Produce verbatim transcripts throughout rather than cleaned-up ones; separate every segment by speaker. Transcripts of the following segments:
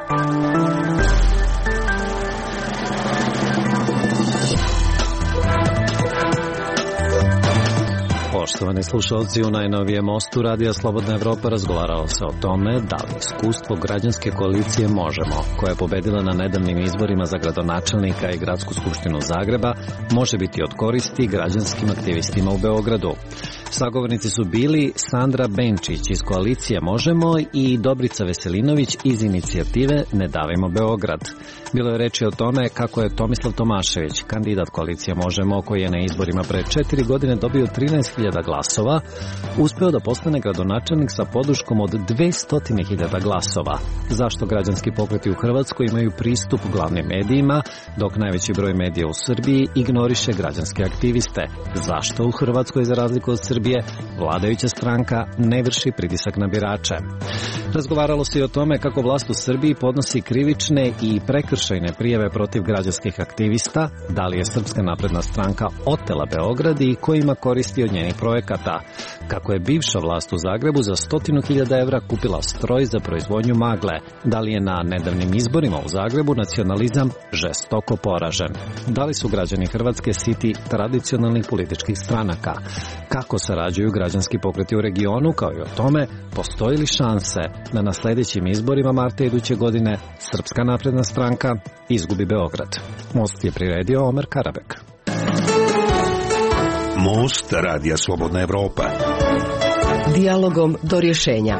Speaker 1: Poštovani slušalci, u najnovijem mostu Radija Slobodna Evropa razgovaralo se o tome da li iskustvo građanske koalicije Možemo, koja je pobedila na nedavnim izborima za gradonačelnika i gradsku skupštinu Zagreba, može biti od koristi građanskim aktivistima u Beogradu. Sagovornici su bili Sandra Benčić iz koalicije Možemo i Dobrica Veselinović iz inicijative Ne davimo Beograd. Bilo je reči o tome kako je Tomislav Tomašević, kandidat koalicije Možemo, koji je na izborima pre četiri godine dobio trinaest hiljada glasova, uspeo da postane gradonačelnik sa podrškom od dvesta hiljada glasova. Zašto građanski pokreti u Hrvatskoj imaju pristup glavnim medijima, dok najveći broj medija u Srbiji ignoriše građanske aktiviste? Zašto u Hrvatskoj, za razliku od Srbije, vladajuća stranka ne vrši pritisak na birače? Razgovaralo se i o tome kako vlast u Srbiji podnosi krivične i prekršajne prijave protiv građanskih aktivista, da li je Srpska napredna stranka otela Beograd i ko ima koristi od njenih projekata, kako je bivša vlast u Zagrebu za stotinu hiljada evra kupila stroj za proizvodnju magle, da li je na nedavnim izborima u Zagrebu nacionalizam žestoko poražen, da li su građani Hrvatske siti tradicionalnih političkih stranaka, kako sarađuju građanski pokreti u regionu, kao i o tome postoji li šanse da na sljedećim izborima marta iduće godine Srpska napredna stranka izgubi Beograd. Most je priredio Omer Karabek.
Speaker 2: Most Radija Slobodna Evropa.
Speaker 3: Dijalogom do rješenja.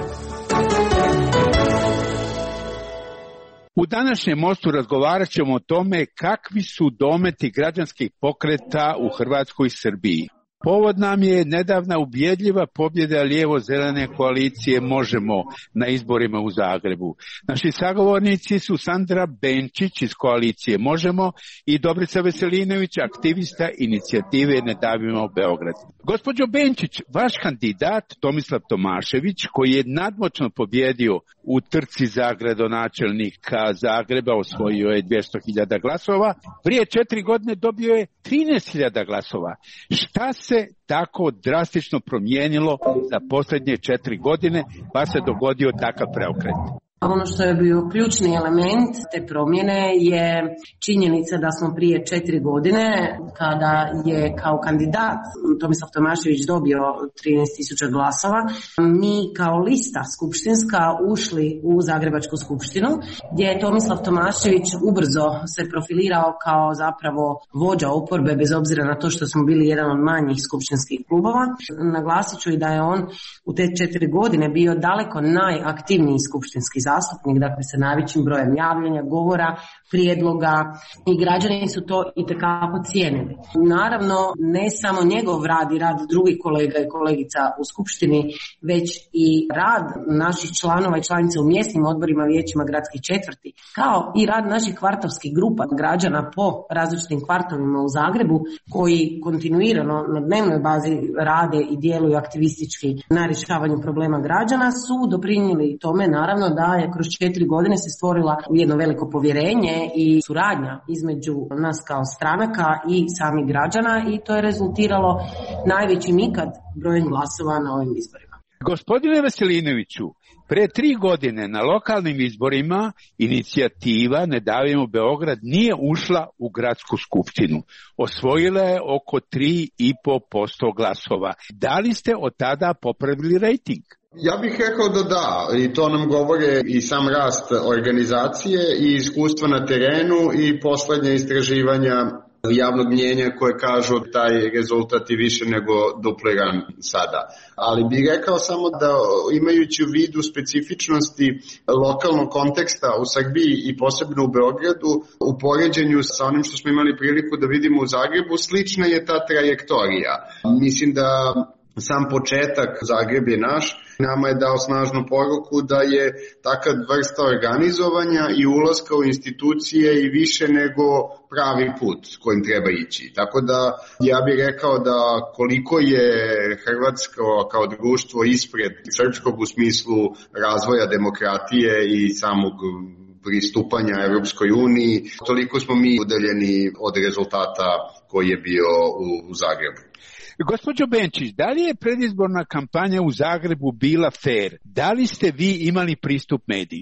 Speaker 4: U današnjem mostu razgovarat ćemo o tome kakvi su dometi građanskih pokreta u Hrvatskoj i Srbiji. Povod nam je nedavna ubjedljiva pobjeda lijevo-zelene koalicije Možemo na izborima u Zagrebu. Naši sagovornici su Sandra Benčić iz koalicije Možemo i Dobrica Veselinović, aktivista inicijative Ne davimo Beograd. Gospođo Benčić, vaš kandidat Tomislav Tomašević, koji je nadmoćno pobjedio u trci za gradonačelnika Zagreba, osvojio je dvesta hiljada glasova, prije četiri godine dobio je trinaest hiljada glasova. Šta se tako drastično promijenilo za posljednje četiri godine, pa se dogodio takav preokret?
Speaker 5: Ono što je bio ključni element te promjene je činjenica da smo prije četiri godine, kada je kao kandidat Tomislav Tomašević dobio trinaest tisuća glasova, mi kao lista skupštinska ušli u Zagrebačku skupštinu, gdje je Tomislav Tomašević ubrzo se profilirao kao zapravo vođa oporbe, bez obzira na to što smo bili jedan od manjih skupštinskih klubova. Naglasit ću i da je on u te četiri godine bio daleko najaktivniji skupštinski zastupnik, dakle sa najvećim brojem javljanja, govora, prijedloga, i građani su to itekako cijenili. Naravno, ne samo njegov rad i rad drugih kolega i kolegica u skupštini, već i rad naših članova i članica u mjesnim odborima, vijećima gradskih četvrti, kao i rad naših kvartovskih grupa građana po različitim kvartovima u Zagrebu, koji kontinuirano na dnevnoj bazi rade i djeluju aktivistički na rješavanju problema građana, su doprinijeli tome, naravno, da je kroz četiri godine se stvorila jedno veliko povjerenje i suradnja između nas kao stranaka i samih građana, i to je rezultiralo najvećim ikad brojem glasova na ovim izborima.
Speaker 4: Gospodine Veselinoviću, pre tri godine na lokalnim izborima inicijativa Ne davimo Beograd nije ušla u gradsku skupštinu. Osvojila je oko tri i po posto glasova. Da li ste od tada popravili rejting?
Speaker 6: Ja bih rekao da da, i to nam govore i sam rast organizacije i iskustva na terenu i poslednje istraživanja javnog mnjenja koje kažu taj rezultat je više nego dupliran sada. Ali bih rekao samo da, imajući u vidu specifičnosti lokalnog konteksta u Srbiji i posebno u Beogradu, u poređenju sa onim što smo imali priliku da vidimo u Zagrebu, slična je ta trajektorija. Mislim da sam početak Zagreb je naš, nama je dao snažnu poruku da je takva vrsta organizovanja i ulaska u institucije i više nego pravi put kojim treba ići. Tako da ja bih rekao da koliko je Hrvatsko kao društvo ispred srpskog u smislu razvoja demokratije i samog pristupanja Europskoj uniji, toliko smo mi udaljeni od rezultata koji je bio u, u Zagrebu.
Speaker 4: Gospođo Benčić, da li je predizborna kampanja u Zagrebu bila fair? Da li ste vi imali pristup medijima?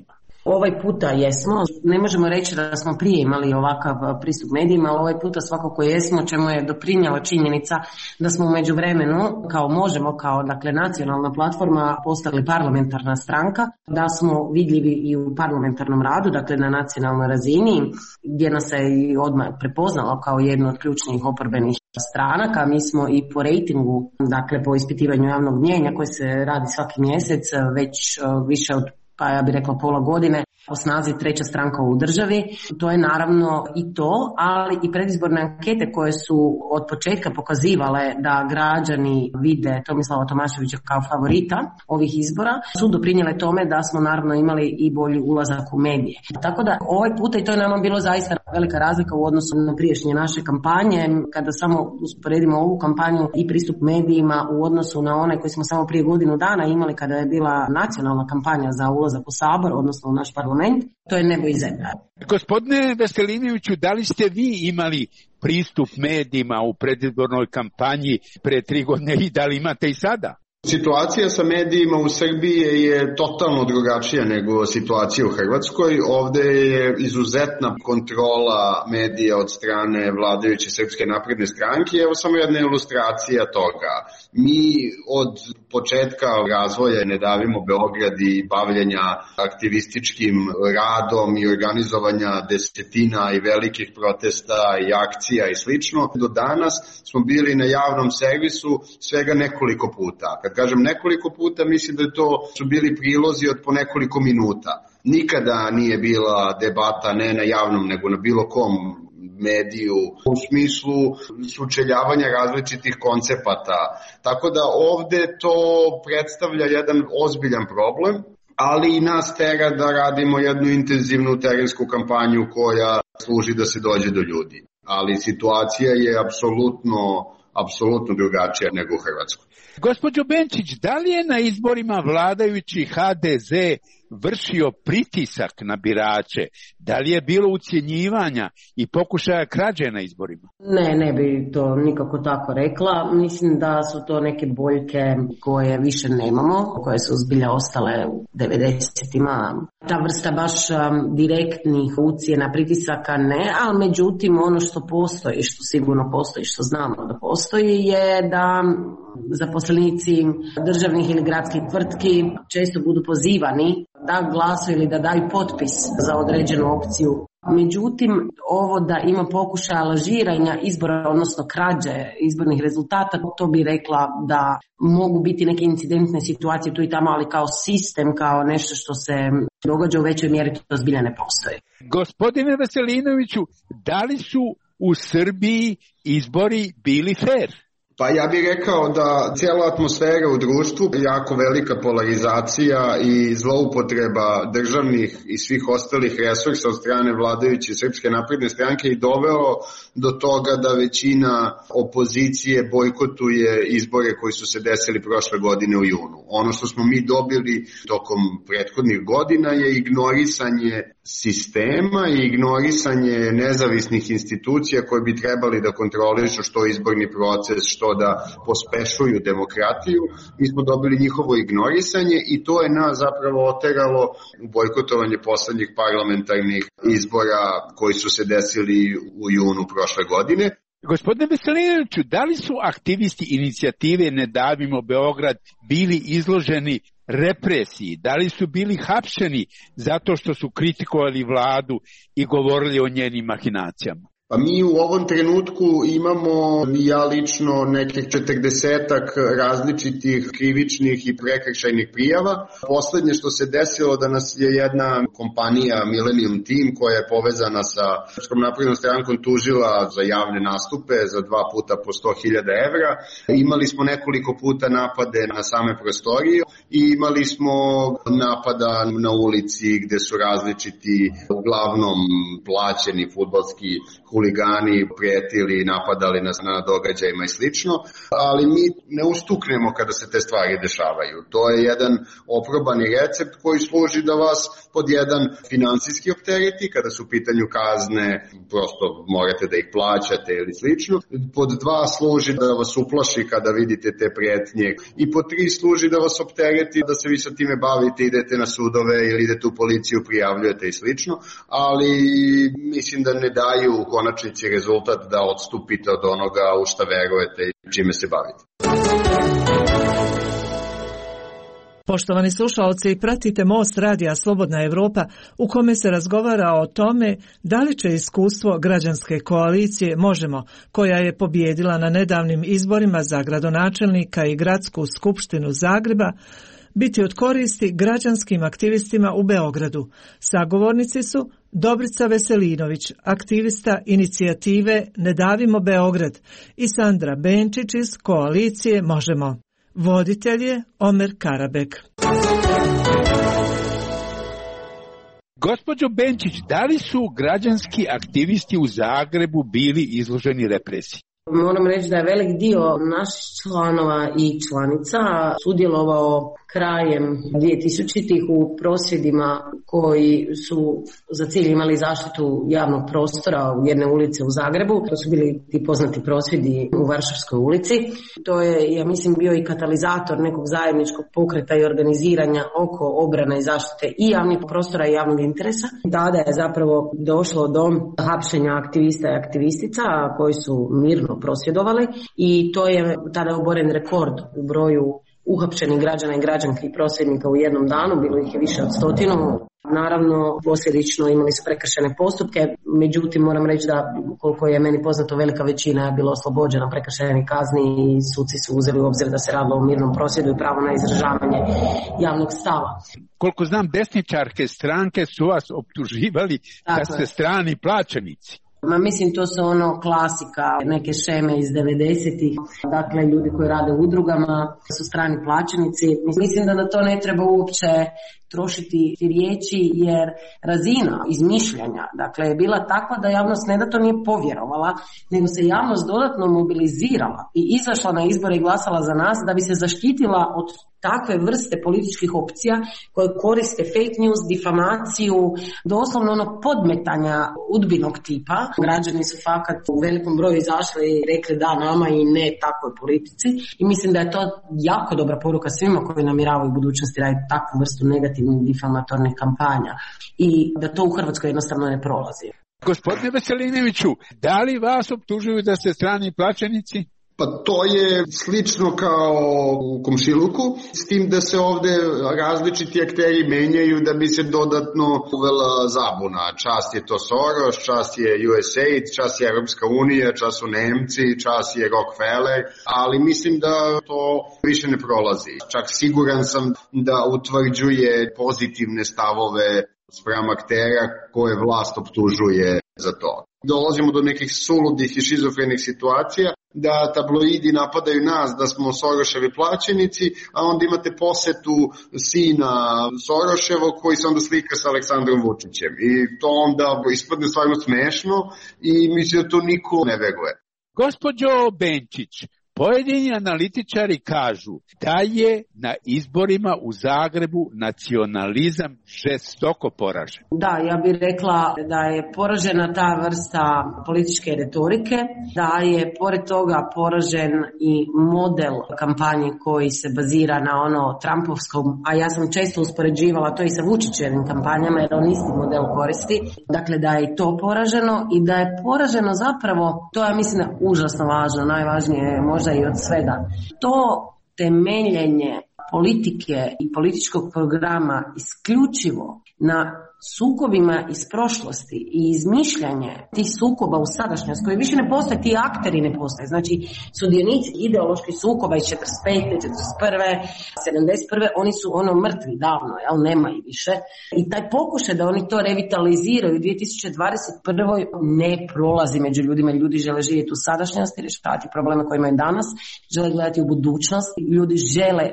Speaker 5: Ovaj puta jesmo, ne možemo reći da smo prije imali ovakav pristup medijima, ali ovaj puta svakako jesmo, čemu je doprinjela činjenica da smo u međuvremenu, kao možemo, kao dakle nacionalna platforma, postali parlamentarna stranka, da smo vidljivi i u parlamentarnom radu, dakle na nacionalnoj razini, gdje nas se i odmah prepoznalo kao jedno od ključnih oporbenih stranaka. Mi smo i po rejtingu, dakle po ispitivanju javnog mnijenja koje se radi svaki mjesec, već više od, pa ja bih rekla, pola godine, po snazi treća stranka u državi. To je naravno i to, ali i predizborne ankete koje su od početka pokazivale da građani vide Tomislava Tomaševića kao favorita ovih izbora, su doprinijele tome da smo naravno imali i bolji ulazak u medije. Tako da ovaj puta, i to je nama bilo zaista velika razlika u odnosu na prijašnje naše kampanje, kada samo usporedimo ovu kampanju i pristup medijima u odnosu na one koji smo samo prije godinu dana imali kada je bila nacionalna kampanja za ulazak u Sabor, odnosno u naš parlament. To je nebo i zemlja.
Speaker 4: Gospodine Veselinoviću, da li ste vi imali pristup medijima u predizbornoj kampanji pre tri godine i da li imate i sada?
Speaker 6: Situacija sa medijima u Srbiji je totalno drugačija nego situacija u Hrvatskoj. Ovde je izuzetna kontrola medija od strane vladajuće Srpske napredne stranke. Evo samo jedna ilustracija toga. Mi od početka razvoja Ne davimo Beograd i bavljenja aktivističkim radom i organizovanja desetina i velikih protesta i akcija i slično, do danas smo bili na javnom servisu svega nekoliko puta. Kad kažem nekoliko puta, mislim da to su bili prilozi od po nekoliko minuta. Nikada nije bila debata ne na javnom, nego na bilo kom mediju u smislu sučeljavanja različitih koncepata. Tako da ovde to predstavlja jedan ozbiljan problem, ali i nas tera da radimo jednu intenzivnu terensku kampanju koja služi da se dođe do ljudi. Ali situacija je apsolutno, apsolutno drugačija nego u Hrvatskoj.
Speaker 4: Gospođo Benčić, da li je na izborima vladajući ha de ze vršio pritisak na birače? Da li je bilo ucjenjivanja i pokušaja krađe na izborima?
Speaker 5: Ne, ne bi to nikako tako rekla. Mislim da su to neke boljke koje više nemamo, koje su zbilja ostale u devedesetima. Ta vrsta baš um, direktnih ucjena, pritisaka ne, ali međutim ono što postoji, što sigurno postoji, što znamo da postoji, je da zaposlenici državnih ili gradskih tvrtki često budu pozivani da glasuju ili da daju potpis za određenu opciju. Međutim, ovo da ima pokušaja lažiranja izbora, odnosno krađe izbornih rezultata, to bi rekla da mogu biti neke incidentne situacije tu i tamo, ali kao sistem, kao nešto što se događa u većoj mjeri, to zbilja ne postoji.
Speaker 4: Gospodine Veselinoviću, da li su u Srbiji izbori bili fair?
Speaker 6: Pa ja bih rekao da cijela atmosfera u društvu, jako velika polarizacija i zloupotreba državnih i svih ostalih resursa od strane vladajuće Srpske napredne stranke i doveo do toga da većina opozicije bojkotuje izbore koji su se desili prošle godine u junu. Ono što smo mi dobili tokom prethodnih godina je ignorisanje sistema i ignorisanje nezavisnih institucija koje bi trebali da kontrolišu što izborni proces, što da pospešuju demokratiju. Mi smo dobili njihovo ignorisanje i to je nas zapravo oteralo u bojkotovanje poslednjih parlamentarnih izbora koji su se desili u junu prošle godine.
Speaker 4: Gospodine Veselinoviću, da li su aktivisti inicijative Ne davimo Beograd bili izloženi represiji? Da li su bili hapšeni zato što su kritikovali vladu i govorili o njenim mahinacijama?
Speaker 6: Pa mi u ovom trenutku imamo, ja lično, nekih četrdesetak različitih krivičnih i prekršajnih prijava. Poslednje što se desilo da nas je jedna kompanija Millennium Team koja je povezana sa Srpskom naprednom strankom tužila za javne nastupe za dva puta po sto hiljada evra. Imali smo nekoliko puta napade na same prostorije i imali smo napada na ulici gde su različiti, uglavnom plaćeni fudbalski huligani prijetili, napadali nas na događajima i slično, ali mi ne ustuknemo kada se te stvari dešavaju. To je jedan oprobani recept koji služi da vas pod jedan finansijski optereti, kada su u pitanju kazne, prosto morate da ih plaćate ili slično. Pod dva služi da vas uplaši kada vidite te prijetnje i pod tri služi da vas optereti da se vi sa time bavite, idete na sudove ili idete u policiju, prijavljujete i slično, ali mislim da ne daju u konačnici rezultat da odstupite od onoga u šta verujete i čime se bavite.
Speaker 7: Poštovani slušaoci, pratite Most radija Slobodna Evropa u kome se razgovara o tome da li će iskustvo građanske koalicije Možemo, koja je pobijedila na nedavnim izborima za gradonačelnika i gradsku skupštinu Zagreba, biti od koristi građanskim aktivistima u Beogradu. Sagovornici su Dobrica Veselinović, aktivista inicijative Ne davimo Beograd, i Sandra Benčić iz koalicije Možemo. Voditelj je Omer Karabek.
Speaker 4: Gospođo Benčić, da li su građanski aktivisti u Zagrebu bili izloženi represiji?
Speaker 5: Moram reći da je velik dio naših članova i članica sudjelovao krajem dvije-tisućitih u prosvjedima koji su za cilj imali zaštitu javnog prostora u jedne ulice u Zagrebu. To su bili ti poznati prosvjedi u Varšavskoj ulici. To je, ja mislim, bio i katalizator nekog zajedničkog pokreta i organiziranja oko obrane i zaštite i javnih prostora i javnog interesa. Tada je zapravo došlo do hapšenja aktivista i aktivistica koji su mirno prosvjedovali i to je tada oboren rekord u broju uhapšenih građana i građanki i prosvjednika u jednom danu, bilo ih je više od stotinu. Naravno, posljedično imali su prekršajne postupke, međutim moram reći da koliko je meni poznato velika većina je bila oslobođena prekršajnih kazni i suci su uzeli u obzir da se radilo o mirnom prosvjedu i pravo na izražavanje javnog stava.
Speaker 4: Koliko znam, desničarske stranke su vas optuživali da ste strani plaćenici.
Speaker 5: Ma mislim, to su ono klasika, neke šeme iz devedesetih, dakle ljudi koji rade u udrugama su strani plaćenici. Mislim da na to ne treba uopće trošiti riječi jer razina izmišljanja dakle je bila takva da javnost ne da to nije povjerovala, nego se javnost dodatno mobilizirala i izašla na izbore i glasala za nas da bi se zaštitila od takve vrste političkih opcija koje koriste fake news, difamaciju, doslovno ono podmetanja udbinog tipa. Građani su fakat u velikom broju izašli i rekli da nama i ne takvoj politici i mislim da je to jako dobra poruka svima koji namjeravaju u budućnosti raditi takvu vrstu negativnih difamatornih kampanja i da to u Hrvatskoj jednostavno ne prolazi.
Speaker 4: Gospodine Veselinoviću, da li vas optužuju da ste strani plaćenici?
Speaker 6: Pa to je slično kao u komšiluku, s tim da se ovde različiti akteri menjaju da bi se dodatno uvela zabuna. Čas je to Soros, čas je U S A I D, čas je Europska unija, čas su Nemci, čas je Rockefeller, ali mislim da to više ne prolazi. Čak siguran sam da utvrđuje pozitivne stavove spram aktera koje vlast optužuje za to. Dolazimo do nekih suludih i šizofrenih situacija da tabloidi napadaju nas da smo Soroševi plaćenici, a onda imate posetu sina Soroševog koji se onda slika sa Aleksandrom Vučićem. I to onda ispadne stvarno smešno i mislim da to niko ne veruje.
Speaker 4: Gospođo Benčić, pojedini analitičari kažu da je na izborima u Zagrebu nacionalizam žestoko poražen.
Speaker 5: Da, ja bih rekla da je poražena ta vrsta političke retorike, da je pored toga poražen i model kampanje koji se bazira na ono Trumpovskom, a ja sam često uspoređivala to i sa Vučićevim kampanjama jer on isti model koristi. Dakle, da je i to poraženo i da je poraženo zapravo, to ja mislim da je užasno važno, najvažnije je možda i od svega. To temeljenje politike i političkog programa isključivo na sukobima iz prošlosti i izmišljanje tih sukoba u sadašnjosti koji više ne postoje, ti akteri ne postoje. Znači, sudionici ideoloških sukoba iz četrdeset pete, četrdeset prve, sedamdeset prve oni su ono mrtvi davno, jel, nema ih više. I taj pokušaj da oni to revitaliziraju u dvije tisuće dvadeset prvoj ne prolazi među ljudima. Ljudi žele živjeti u sadašnjosti, rješavati probleme koje imaju danas, žele gledati u budućnost. Ljudi žele ljude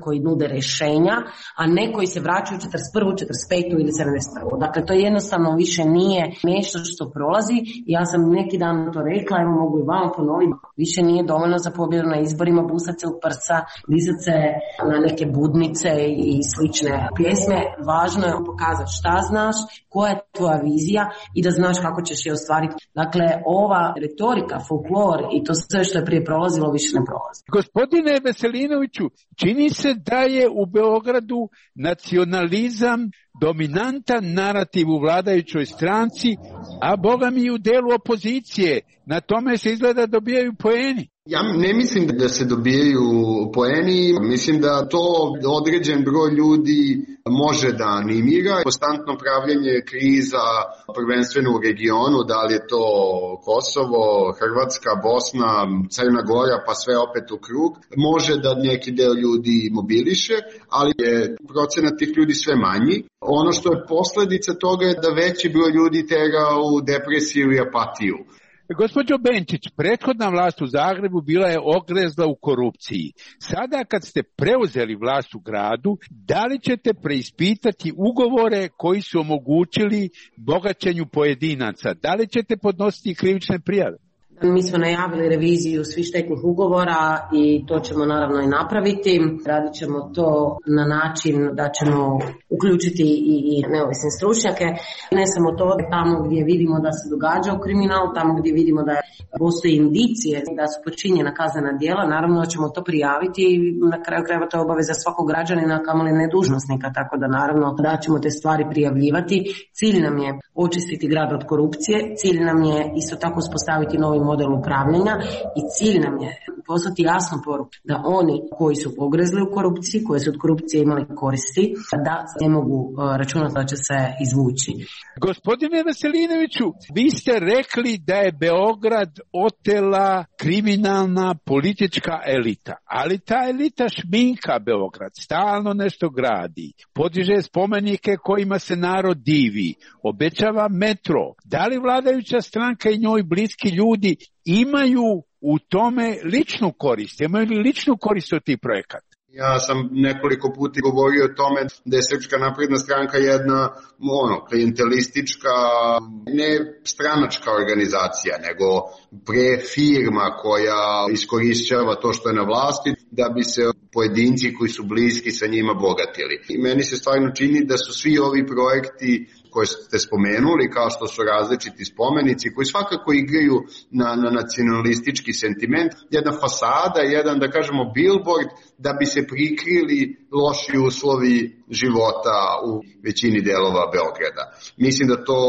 Speaker 5: koji nude rješenja, a ne koji se vraćaju u četrdeset prvu, četrdeset petu ili sedamdeset prvu. Dakle, to jednostavno više nije nešto što prolazi. Ja sam neki dan to rekla, evo mogu i vam ponoviti, više nije dovoljno za pobjedu na izborima busat se u prsa, dizat se na neke budnice i slične pjesme. Važno je pokazati šta znaš, koja je tvoja vizija i da znaš kako ćeš je ostvariti. Dakle, ova retorika, folklor i to sve što je prije prolazilo više ne prolazi.
Speaker 4: Gospodine Veselinoviću, čini se da je u Beogradu nacionalizam dominantan narativ u vladajućoj stranci, a boga mi i u delu opozicije. Na tome se izgleda dobijaju poeni.
Speaker 6: Ja ne mislim da se dobijaju poeni, mislim da to određen broj ljudi može da animira. Konstantno pravljenje kriza, prvenstveno u regionu, da li je to Kosovo, Hrvatska, Bosna, Crna Gora, pa sve opet u krug, može da neki deo ljudi mobiliše, ali je procenat tih ljudi sve manji. Ono što je posledica toga je da veći broj ljudi tera u depresiju i apatiju.
Speaker 4: Gospođo Benčić, prethodna vlast u Zagrebu bila je ogrezla u korupciji. Sada kad ste preuzeli vlast u gradu, da li ćete preispitati ugovore koji su omogućili bogaćenju pojedinaca? Da li ćete podnositi krivične prijave?
Speaker 5: Mi smo najavili reviziju svih štetnih ugovora i to ćemo naravno i napraviti. Radit ćemo to na način da ćemo uključiti i, i neovisne stručnjake. Ne samo to, tamo gdje vidimo da se događa kriminal, tamo gdje vidimo da postoji indicije da su počinjena kaznena djela, naravno da ćemo to prijaviti i na kraju krajeva to je obaveza svakog građanina, kamoli ne dužnosnika, tako da naravno da ćemo te stvari prijavljivati. Cilj nam je očistiti grad od korupcije, cilj nam je isto tako uspostaviti novi model upravljanja i cilj nam je poslati jasnu poruku da oni koji su pogrezli u korupciji, koji su od korupcije imali koristi, da ne mogu računati da će se izvući.
Speaker 4: Gospodine Veselinoviću, vi ste rekli da je Beograd otela kriminalna politička elita, ali ta elita šminka Beograd, stalno nešto gradi, podiže spomenike kojima se narod divi, obećava metro. Da li vladajuća stranka i njoj bliski ljudi imaju u tome ličnu korist? Imaju li ličnu korist od tih projekata?
Speaker 6: Ja sam nekoliko puta govorio o tome da je Srpska napredna stranka jedna ono, klijentelistička, ne stranačka organizacija, nego pre firma koja iskorišćava to što je na vlasti da bi se pojedinci koji su bliski sa njima bogatili. I meni se stvarno čini da su svi ovi projekti koje ste spomenuli, kao što su različiti spomenici, koji svakako igraju na, na nacionalistički sentiment, jedna fasada, jedan, da kažemo, billboard, da bi se prikrili loši uslovi života u većini delova Beograda. Mislim da to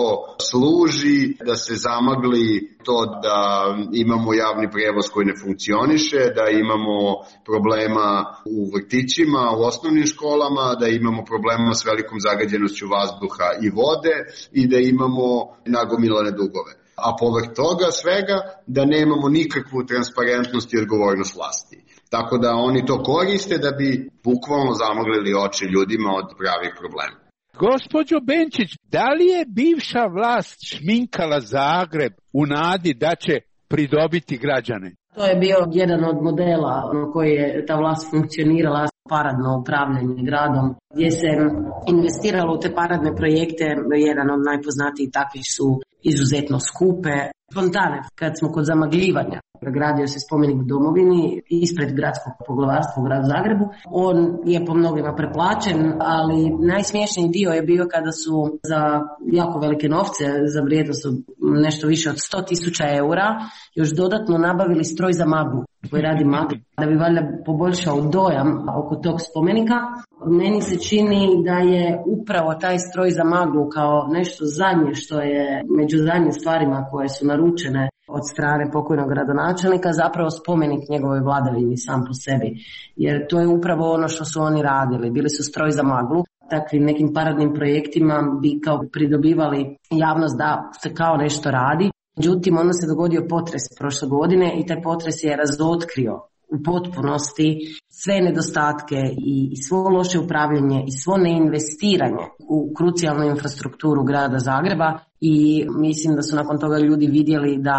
Speaker 6: služi da se zamagli to da imamo javni prevoz koji ne funkcioniše, da imamo problema u vrtićima, u osnovnim školama, da imamo problema s velikom zagađenošću vazduha i vode i da imamo nagomilane dugove. A povrh toga svega da nemamo nikakvu transparentnost i odgovornost vlasti. Tako da oni to koriste da bi bukvalno zamaglili oči ljudima od pravih problema.
Speaker 4: Gospođo Benčić, da li je bivša vlast šminkala Zagreb u nadi da će pridobiti građane?
Speaker 5: To je bio jedan od modela na koji je ta vlast funkcionirala, paradno upravljanje gradom, gdje se investiralo u te paradne projekte. Jedan od najpoznatijih takvih su izuzetno skupe fontane. Kad smo kod zamagljivanja, gradio se spomenik u Domovini ispred gradskog poglavarstva u gradu Zagrebu. On je po mnogima preplaćen, ali najsmiješniji dio je bio kada su za jako velike novce, za vrijednost nešto više od sto tisuća eura, još dodatno nabavili stroj za maglu koji radi maglu, da bi valjda poboljšao dojam oko tog spomenika. Meni se čini da je upravo taj stroj za maglu kao nešto zadnje što je među zadnjim stvarima koje su naručene od strane pokojnog gradonačelnika, zapravo spomenik njegovoj vladavini sam po sebi. Jer to je upravo ono što su oni radili. Bili su stroj za maglu. Takvim nekim paradnim projektima bi kao pridobivali javnost da se kao nešto radi. Međutim, onda se dogodio potres prošle godine i taj potres je razotkrio u potpunosti sve nedostatke i svo loše upravljanje i svo neinvestiranje u krucijalnu infrastrukturu grada Zagreba i mislim da su nakon toga ljudi vidjeli da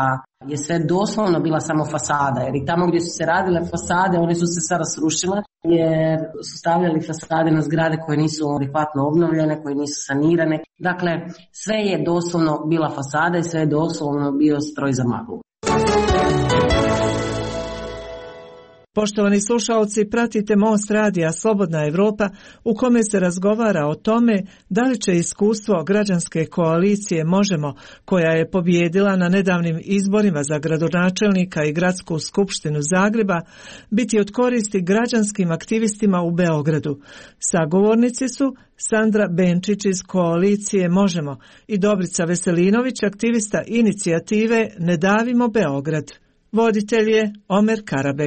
Speaker 5: je sve doslovno bila samo fasada, jer i tamo gdje su se radile fasade, one su se sada srušile, jer su stavljali fasade na zgrade koje nisu adekvatno obnovljene, koje nisu sanirane. Dakle, sve je doslovno bila fasada i sve je doslovno bio stroj za maglu.
Speaker 7: Poštovani slušaoci, pratite Most radija Slobodna Evropa u kome se razgovara o tome da li će iskustvo građanske koalicije Možemo, koja je pobijedila na nedavnim izborima za gradonačelnika i gradsku skupštinu Zagreba, biti od koristi građanskim aktivistima u Beogradu. Sagovornici su Sandra Benčić iz koalicije Možemo i Dobrica Veselinović, aktivista inicijative Ne davimo Beograd. Voditelj je Omer Karabeg.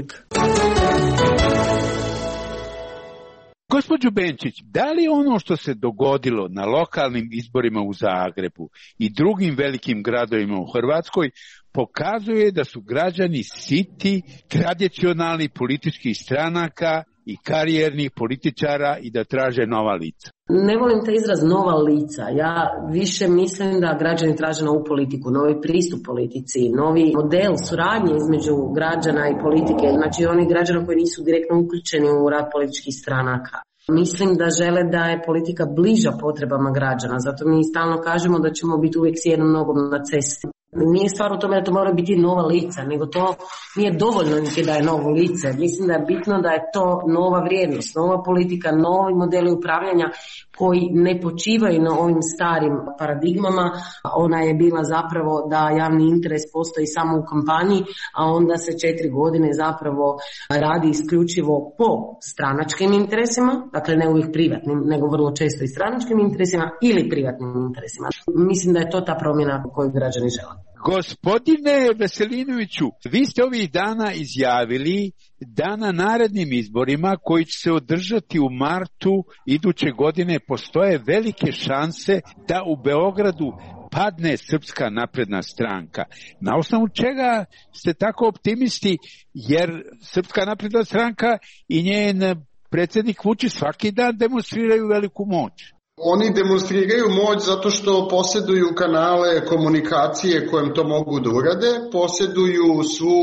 Speaker 4: Gospođo Benčić, da li ono što se dogodilo na lokalnim izborima u Zagrebu i drugim velikim gradovima u Hrvatskoj pokazuje da su građani siti tradicionalnih političkih stranaka i karijernih političara i da traže nova lica?
Speaker 5: Ne volim taj izraz nova lica. Ja više mislim da građani traže novu politiku, novi pristup politici, novi model suradnje između građana i politike, znači oni građana koji nisu direktno uključeni u rad političkih stranaka. Mislim da žele da je politika bliža potrebama građana, zato mi stalno kažemo da ćemo biti uvijek s jednom nogom na cesti. Nije stvar u tome da to mora biti nova lica, nego to nije dovoljno niti da je novo lice. Mislim da je bitno da je to nova vrijednost, nova politika, novi modeli upravljanja koji ne počivaju na ovim starim paradigmama. Ona je bila zapravo da javni interes postoji samo u kampanji, a onda se četiri godine zapravo radi isključivo po stranačkim interesima, dakle ne uvijek privatnim, nego vrlo često i stranačkim interesima ili privatnim interesima. Mislim da je to ta promjena koju građani žele.
Speaker 4: Gospodine Veselinoviću, vi ste ovih dana izjavili da na narednim izborima koji će se održati u martu iduće godine postoje velike šanse da u Beogradu padne Srpska napredna stranka. Na osnovu čega ste tako optimisti, jer Srpska napredna stranka i njen predsjednik Vučić svaki dan demonstriraju veliku moć?
Speaker 6: Oni demonstriraju moć zato što posjeduju kanale komunikacije kojem to mogu da urade, posjeduju svu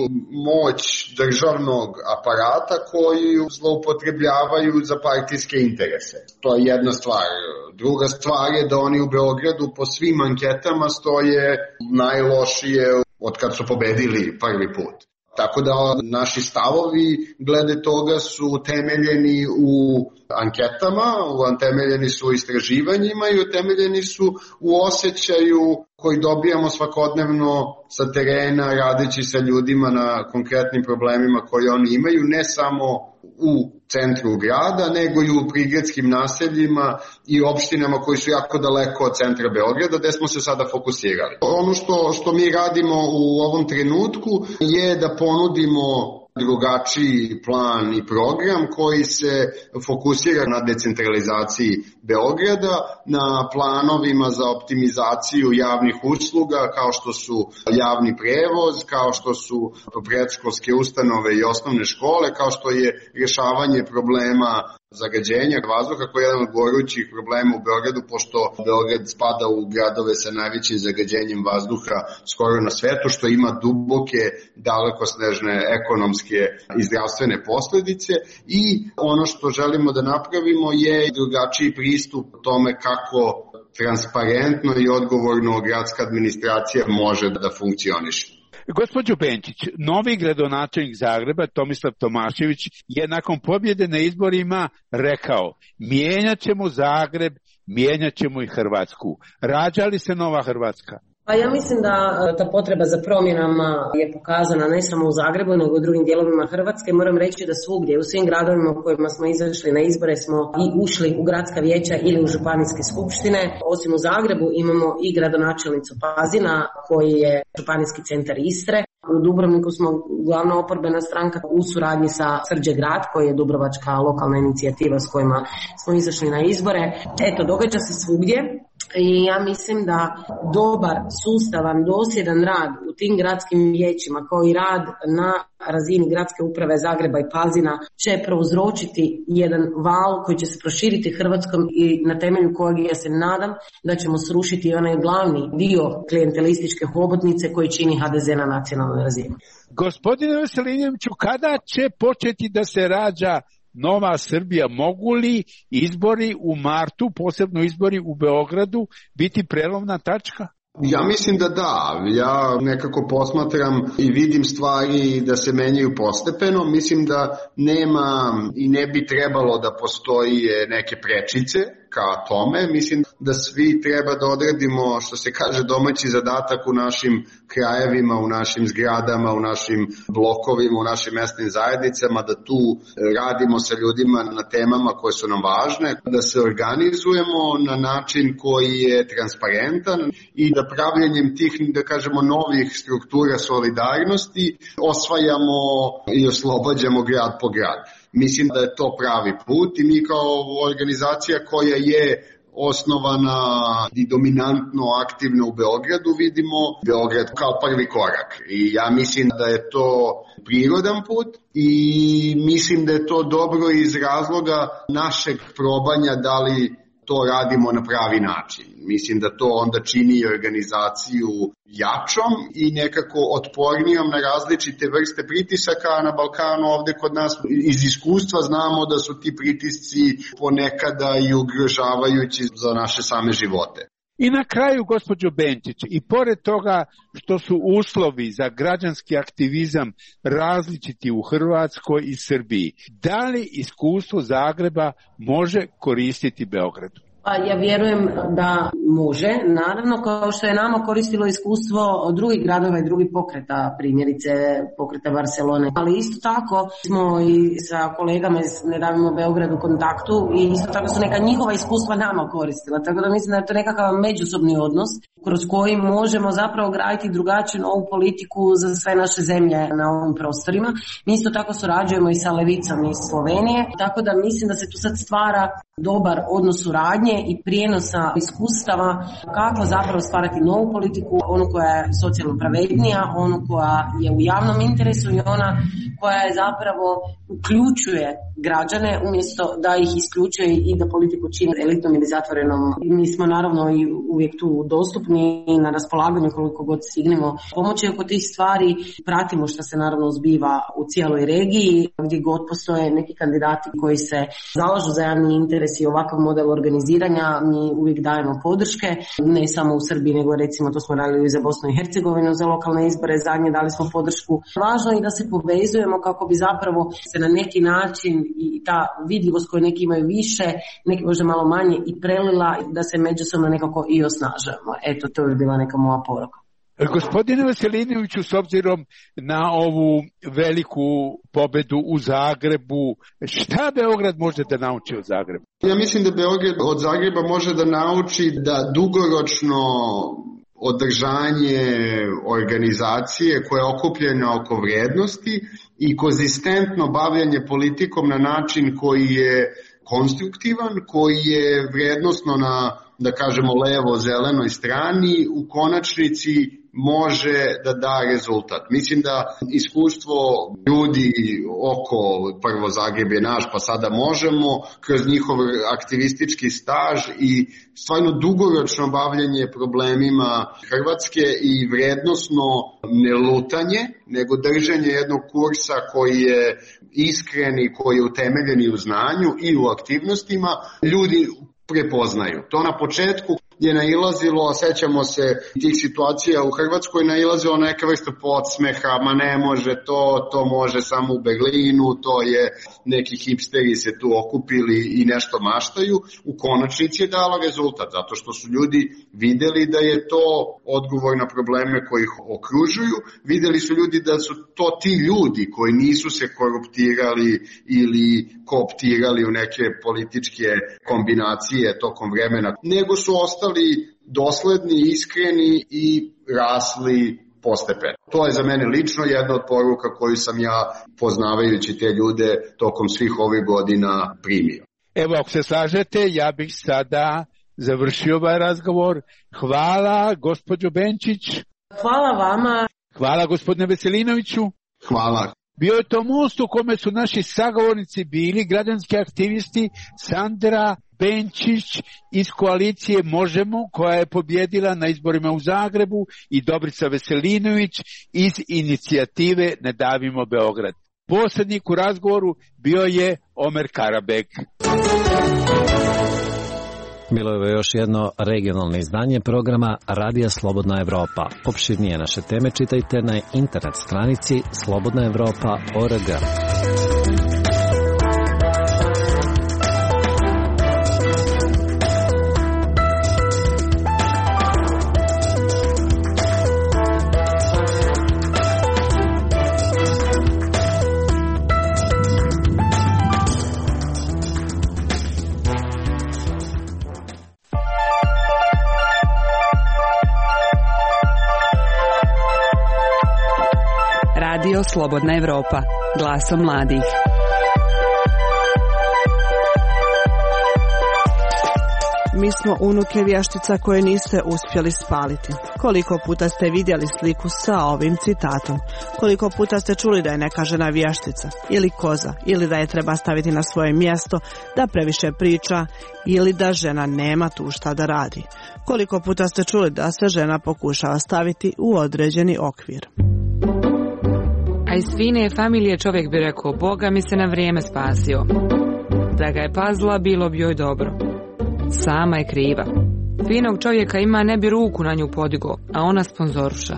Speaker 6: moć državnog aparata koju zloupotrebljavaju za partijske interese. To je jedna stvar. Druga stvar je da oni u Beogradu po svim anketama stoje najlošije od kad su pobedili prvi put. Tako da naši stavovi glede toga su temeljeni u anketama, utemeljeni su u istraživanjima i utemeljeni su u osjećaju koji dobijamo svakodnevno sa terena radeći sa ljudima na konkretnim problemima koje oni imaju, ne samo u centru grada, nego i u prigradskim naseljima i opštinama koji su jako daleko od centra Beograda, gde smo se sada fokusirali. Ono što, što mi radimo u ovom trenutku je da ponudimo drugačiji plan i program koji se fokusira na decentralizaciji Beograda, na planovima za optimizaciju javnih usluga kao što su javni prevoz, kao što su predškolske ustanove i osnovne škole, kao što je rješavanje problema zagađenja vazduha koji je jedan od gorućih problema u Beogradu, pošto Beograd spada u gradove sa najvećim zagađenjem vazduha skoro na svetu, što ima duboke, dalekosnežne ekonomske i zdravstvene posljedice. I ono što želimo da napravimo je drugačiji pristup tome kako transparentno i odgovorno gradska administracija može da funkcioniše.
Speaker 4: Gospođo Benčić, novi gradonačelnik Zagreba Tomislav Tomašević je nakon pobjede na izborima rekao: mijenjat ćemo Zagreb, mijenjat ćemo i Hrvatsku. Rađa li se nova Hrvatska?
Speaker 5: Pa ja mislim da ta potreba za promjenama je pokazana ne samo u Zagrebu, nego u drugim dijelovima Hrvatske. Moram reći da svugdje, u svim gradovima u kojima smo izašli na izbore smo i ušli u gradska vijeća ili u županijske skupštine. Osim u Zagrebu imamo i gradonačelnicu Pazina koji je županijski centar Istre. U Dubrovniku smo glavna oporbena stranka u suradnji sa Srđe grad, koji je dubrovačka lokalna inicijativa s kojima smo izašli na izbore. Eto, događa se svugdje. I ja mislim da dobar, sustavan, dosljedan rad u tim gradskim vijećima kao i rad na razini gradske uprave Zagreba i Pazina će prouzročiti jedan val koji će se proširiti Hrvatskom i na temelju kojeg ja se nadam da ćemo srušiti onaj glavni dio klijentelističke hobotnice koji čini ha de ze na nacionalnoj razini.
Speaker 4: Gospodine Veselinoviću, kada će početi da se rađa Nova Srbija? Mogu li izbori u martu, posebno izbori u Beogradu, biti prelomna tačka?
Speaker 6: Ja mislim da da, ja nekako posmatram i vidim stvari da se menjaju postepeno, mislim da nema i ne bi trebalo da postoji neke prečice ka tome, mislim da svi treba da odredimo, što se kaže, domaći zadatak u našim krajevima, u našim zgradama, u našim blokovima, u našim mesnim zajednicama, da tu radimo sa ljudima na temama koje su nam važne, da se organizujemo na način koji je transparentan i da pravljenjem tih, da kažemo, novih struktura solidarnosti osvajamo i oslobađamo grad po grad. Mislim da je to pravi put i mi kao organizacija koja je osnovana i dominantno aktivna u Beogradu vidimo Beograd kao prvi korak. I ja mislim da je to prirodan put i mislim da je to dobro iz razloga našeg probanja da li to radimo na pravi način. Mislim da to onda čini organizaciju jačom i nekako otpornijom na različite vrste pritisaka, a na Balkanu ovde kod nas iz iskustva znamo da su ti pritisci ponekada i ugrožavajući za naše same živote.
Speaker 4: I na kraju, gospođo Benčić, i pored toga što su uslovi za građanski aktivizam različiti u Hrvatskoj i Srbiji, da li iskustvo Zagreba može koristiti Beogradu?
Speaker 5: Pa ja vjerujem da može, naravno, kao što je nama koristilo iskustvo drugih gradova i drugih pokreta, primjerice pokreta Barcelone. Ali isto tako smo i sa kolegama iz Nedavimo Beograd u kontaktu i isto tako su neka njihova iskustva nama koristila. Tako da mislim da je to nekakav međusobni odnos kroz koji možemo zapravo graditi drugačiju novu politiku za sve naše zemlje na ovim prostorima. Mi isto tako surađujemo i sa Levicom iz Slovenije, tako da mislim da se tu sad stvara dobar odnos suradnje i prijenosa iskustava kako zapravo stvarati novu politiku, onu koja je socijalno pravednija, onu koja je u javnom interesu i ona koja je zapravo uključuje građane umjesto da ih isključuje i da politiku čini elitnom ili zatvorenom. Mi smo naravno i uvijek tu dostupni i na raspolaganju koliko god stignemo pomoći oko tih stvari. Pratimo što se naravno zbiva u cijeloj regiji, gdje god postoje neki kandidati koji se zalažu za javni interes i ovakav model organiziranja, mi uvijek dajemo podrške, ne samo u Srbiji, nego recimo to smo radili i za Bosnu i Hercegovinu za lokalne izbore, zadnje dali smo podršku. Važno je da se povezujemo kako bi zapravo se na neki način i ta vidljivost koju neki imaju više, neki možda malo manje i prelila, da se međusobno nekako i osnažujemo. Eto, to bi bila neka moja poruka.
Speaker 4: Gospodine Veselinoviću, s obzirom na ovu veliku pobedu u Zagrebu, šta Beograd može da nauči od Zagreba?
Speaker 6: Ja mislim da Beograd od Zagreba može da nauči da dugoročno održanje organizacije koja je okupljena oko vrednosti i konzistentno bavljanje politikom na način koji je konstruktivan, koji je vrednosno na, da kažemo, levo-zelenoj strani, u konačnici može da da rezultat. Mislim da iskustvo ljudi oko, prvo Zagreb je naš, pa sada možemo, kroz njihov aktivistički staž i stvarno dugoročno bavljanje problemima Hrvatske i vrednosno ne lutanje, nego držanje jednog kursa koji je iskren i koji je utemeljen i u znanju i u aktivnostima, ljudi prepoznaju. To na početku je nailazilo, sećamo se tih situacija u Hrvatskoj, nailazilo neka vrsta podsmeha, ma ne može to, to može samo u Berlinu, to je neki hipsteri se tu okupili i nešto maštaju. U konačnici je dalo rezultat, zato što su ljudi videli da je to odgovor na probleme koji ih okružuju, videli su ljudi da su to ti ljudi koji nisu se koruptirali ili kooptirali u neke političke kombinacije tokom vremena, nego su ostali dosledni, iskreni i rasli postepeno. To je za mene lično jedna od poruka koju sam ja, poznavajući te ljude, tokom svih ovih godina primio.
Speaker 4: Evo, ako se slažete, ja bih sada završio ovaj razgovor. Hvala, gospođo Benčić.
Speaker 5: Hvala vama.
Speaker 4: Hvala, gospodine Veselinoviću.
Speaker 6: Hvala.
Speaker 4: Bio je to most u kome su naši sagovornici bili građanski aktivisti Sandra Benčić iz koalicije Možemo, koja je pobjedila na izborima u Zagrebu, i Dobrica Veselinović iz inicijative Ne davimo Beograd. Posrednik u razgovoru bio je Omer Karabek.
Speaker 1: Bilo je još jedno regionalno izdanje programa Radija Slobodna Evropa. Opširnije naše teme čitajte na internet stranici slobodna evropa tačka org.
Speaker 8: Radio Slobodna Evropa, glasom mladih.
Speaker 9: Mi smo unuke vještica koje niste uspjeli spaliti. Koliko puta ste vidjeli sliku sa ovim citatom? Koliko puta ste čuli da je neka žena vještica ili koza, ili da je treba staviti na svoje mjesto, da previše priča, ili da žena nema tu šta da radi? Koliko puta ste čuli da se žena pokušava staviti u određeni okvir?
Speaker 8: A iz fine familije čovjek bi rekao, Boga mi se na vrijeme spasio. Da ga je pazila, bilo bi joj dobro. Sama je kriva. Finog čovjeka ima, ne bi ruku na nju podigo, a ona sponzoruša.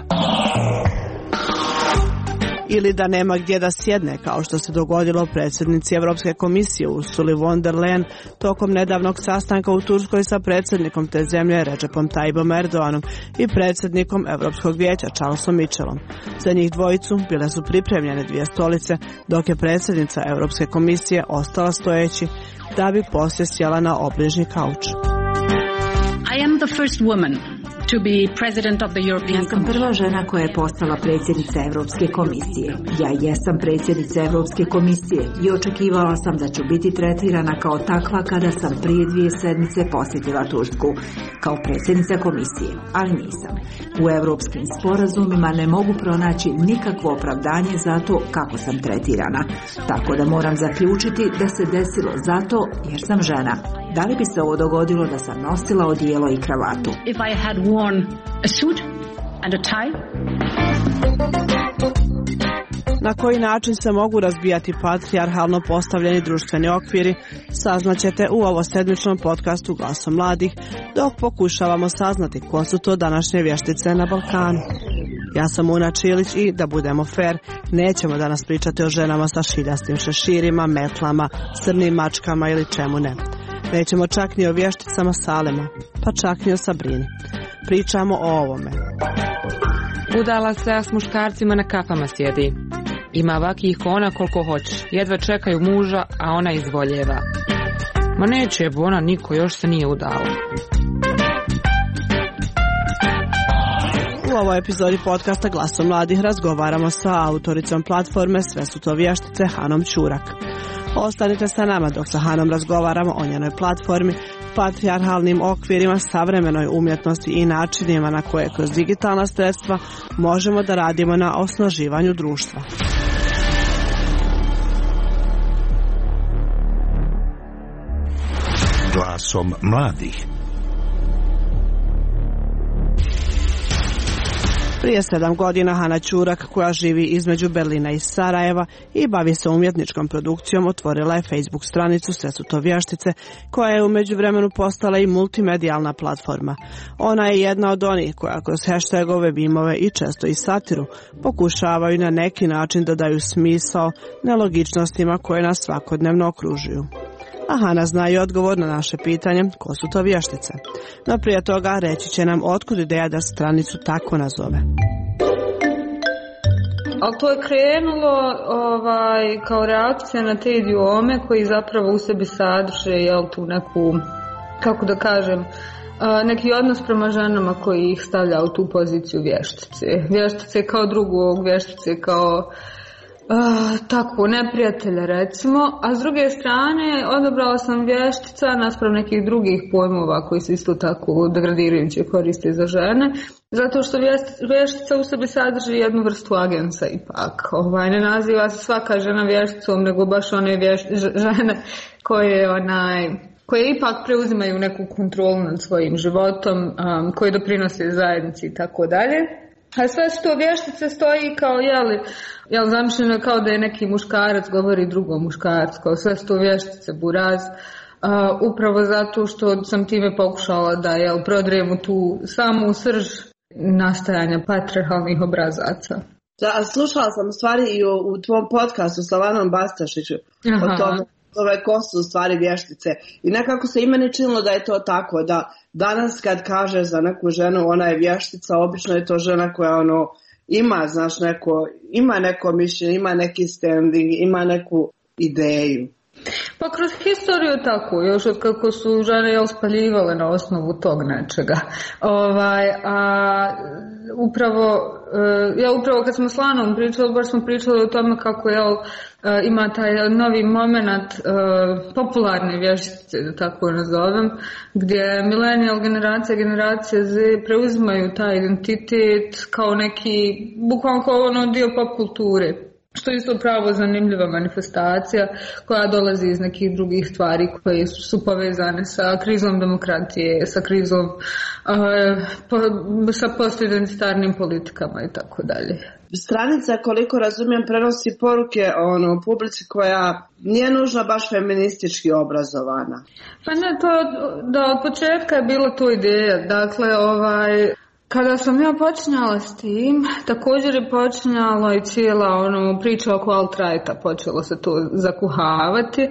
Speaker 9: Ili da nema gdje da sjedne, kao što se dogodilo predsjednici Europske komisije Ursuli von der Leyen tokom nedavnog sastanka u Turskoj sa predsjednikom te zemlje Recepom Tayyipom Erdoganom i predsjednikom Europskog vijeća Charlesom Michelom. Za njih dvojicu bile su pripremljene dvije stolice, dok je predsjednica Europske komisije ostala stojeći da bi poslije sjela na obližnji kauč.
Speaker 10: I am the first woman to be president of the European
Speaker 11: Ja sam prva žena koja je postala predsjednica Europske komisije. Ja jesam predsjednica Europske komisije i očekivala sam da ću biti tretirana kao takva kada sam prije dvije sedmice posjetila Tursku kao predsjednica komisije, ali nisam. U europskim sporazumima ne mogu pronaći nikakvo opravdanje za to kako sam tretirana, tako da moram zaključiti da se desilo zato jer sam žena. Da li bi se ovo dogodilo da sam nosila odijelo i kravatu?
Speaker 10: If I had worn a suit and a tie.
Speaker 9: Na koji način se mogu razbijati patrijarhalno postavljeni društveni okviri, saznaćete u ovo sedmičnom podcastu Glasom mladih, dok pokušavamo saznati ko su to današnje vještice na Balkanu. Ja sam Una Čilić i, da budemo fair, nećemo danas pričati o ženama sa šiljastim šeširima, metlama, crnim mačkama ili čemu ne. Nećemo čak ni o vješticama Salema, pa čak ni o Sabrini. Pričamo o ovome.
Speaker 8: Udala se, a s muškarcima na kafama sjedi. Ima vakih kona koliko hoće. Jedva čekaju muža, a ona izvoljeva. Ma neće, ona niko još se nije udala.
Speaker 9: U ovoj epizodi podcasta Glasom mladih razgovaramo sa autoricom platforme Sve su to vještice Hanom Ćurak. Ostanite sa nama dok sa Hanom razgovaramo o njenoj platformi, patrijarhalnim okvirima, savremenoj umjetnosti i načinima na koje kroz digitalna sredstva možemo da radimo na osnaživanju društva.
Speaker 2: Glasom mladih.
Speaker 9: Prije sedam godina Hana Ćurak, koja živi između Berlina i Sarajeva i bavi se umjetničkom produkcijom, otvorila je Facebook stranicu Sve su to vještice, koja je u međuvremenu postala i multimedijalna platforma. Ona je jedna od onih koja kroz hashtagove, mimove i često i satiru pokušavaju na neki način da daju smisao nelogičnostima koje nas svakodnevno okružuju. A Hana zna i odgovor na naše pitanje ko su to vještice. No prije toga reći će nam otkud ideja da stranicu tako nazove.
Speaker 12: Ali to je krenulo ovaj, kao reakcija na te idiome koji zapravo u sebi sadrže jel, tu neku, kako da kažem, neki odnos prema ženama koji ih stavlja u tu poziciju vještice. Vještice kao drugog, vještice kao Uh, tako, neprijatelja recimo, a s druge strane odabrala sam vještica naspram nekih drugih pojmova koji se isto tako degradirajuće koriste za žene, zato što vještica u sebi sadrži jednu vrstu agensa ipak. Ovaj, ne naziva se svaka žena vješticom, nego baš one vješ, žene koje, onaj, koje ipak preuzimaju neku kontrolu nad svojim životom, um, koje doprinose zajednici i tako dalje. A sve što vještice stoji kao, jeli, jel, zamišljeno kao da je neki muškarac govori drugom muškarcu, kao sve što vještice buraz, uh, upravo zato što sam time pokušala da, jel, prodrijem u tu samu srž nastajanja patriarhalnih obrazaca.
Speaker 9: Da, slušala sam stvari i u, u tvom podcastu sa Lanom Bastašiću o tome. Ove ko su u stvari vještice. I nekako se i meni činilo da je to tako, da danas kad kaže za neku ženu ona je vještica, obično je to žena koja ono ima, znaš, neko, ima neko mišljenje, ima neki standing, ima neku ideju.
Speaker 12: Pa kroz historiju tako, još od kako su žene, jel, spaljivale na osnovu tog nečega. Ovaj, a upravo, ja upravo kad smo s Lanom pričali, baš smo pričali o tome kako, jel, ima taj novi moment popularne vještice, da tako nazovem, gdje millennial generacija, generacije Z preuzimaju taj identitet kao neki, bukvalno kao ono dio pop kulture. Što je isto pravo zanimljiva manifestacija koja dolazi iz nekih drugih stvari koje su povezane sa krizom demokratije, sa krizom, uh, po, sa postidentitarnim politikama i tako dalje.
Speaker 9: Stranica, koliko razumijem, prenosi poruke ono, publici koja nije nužno baš feministički obrazovana.
Speaker 12: Pa ne, to da od početka je bila to ideja. Dakle, ovaj... Kada sam ja počinjala s tim, također je počinjala i cijela ono, priča oko alt-righta, počelo se to zakuhavati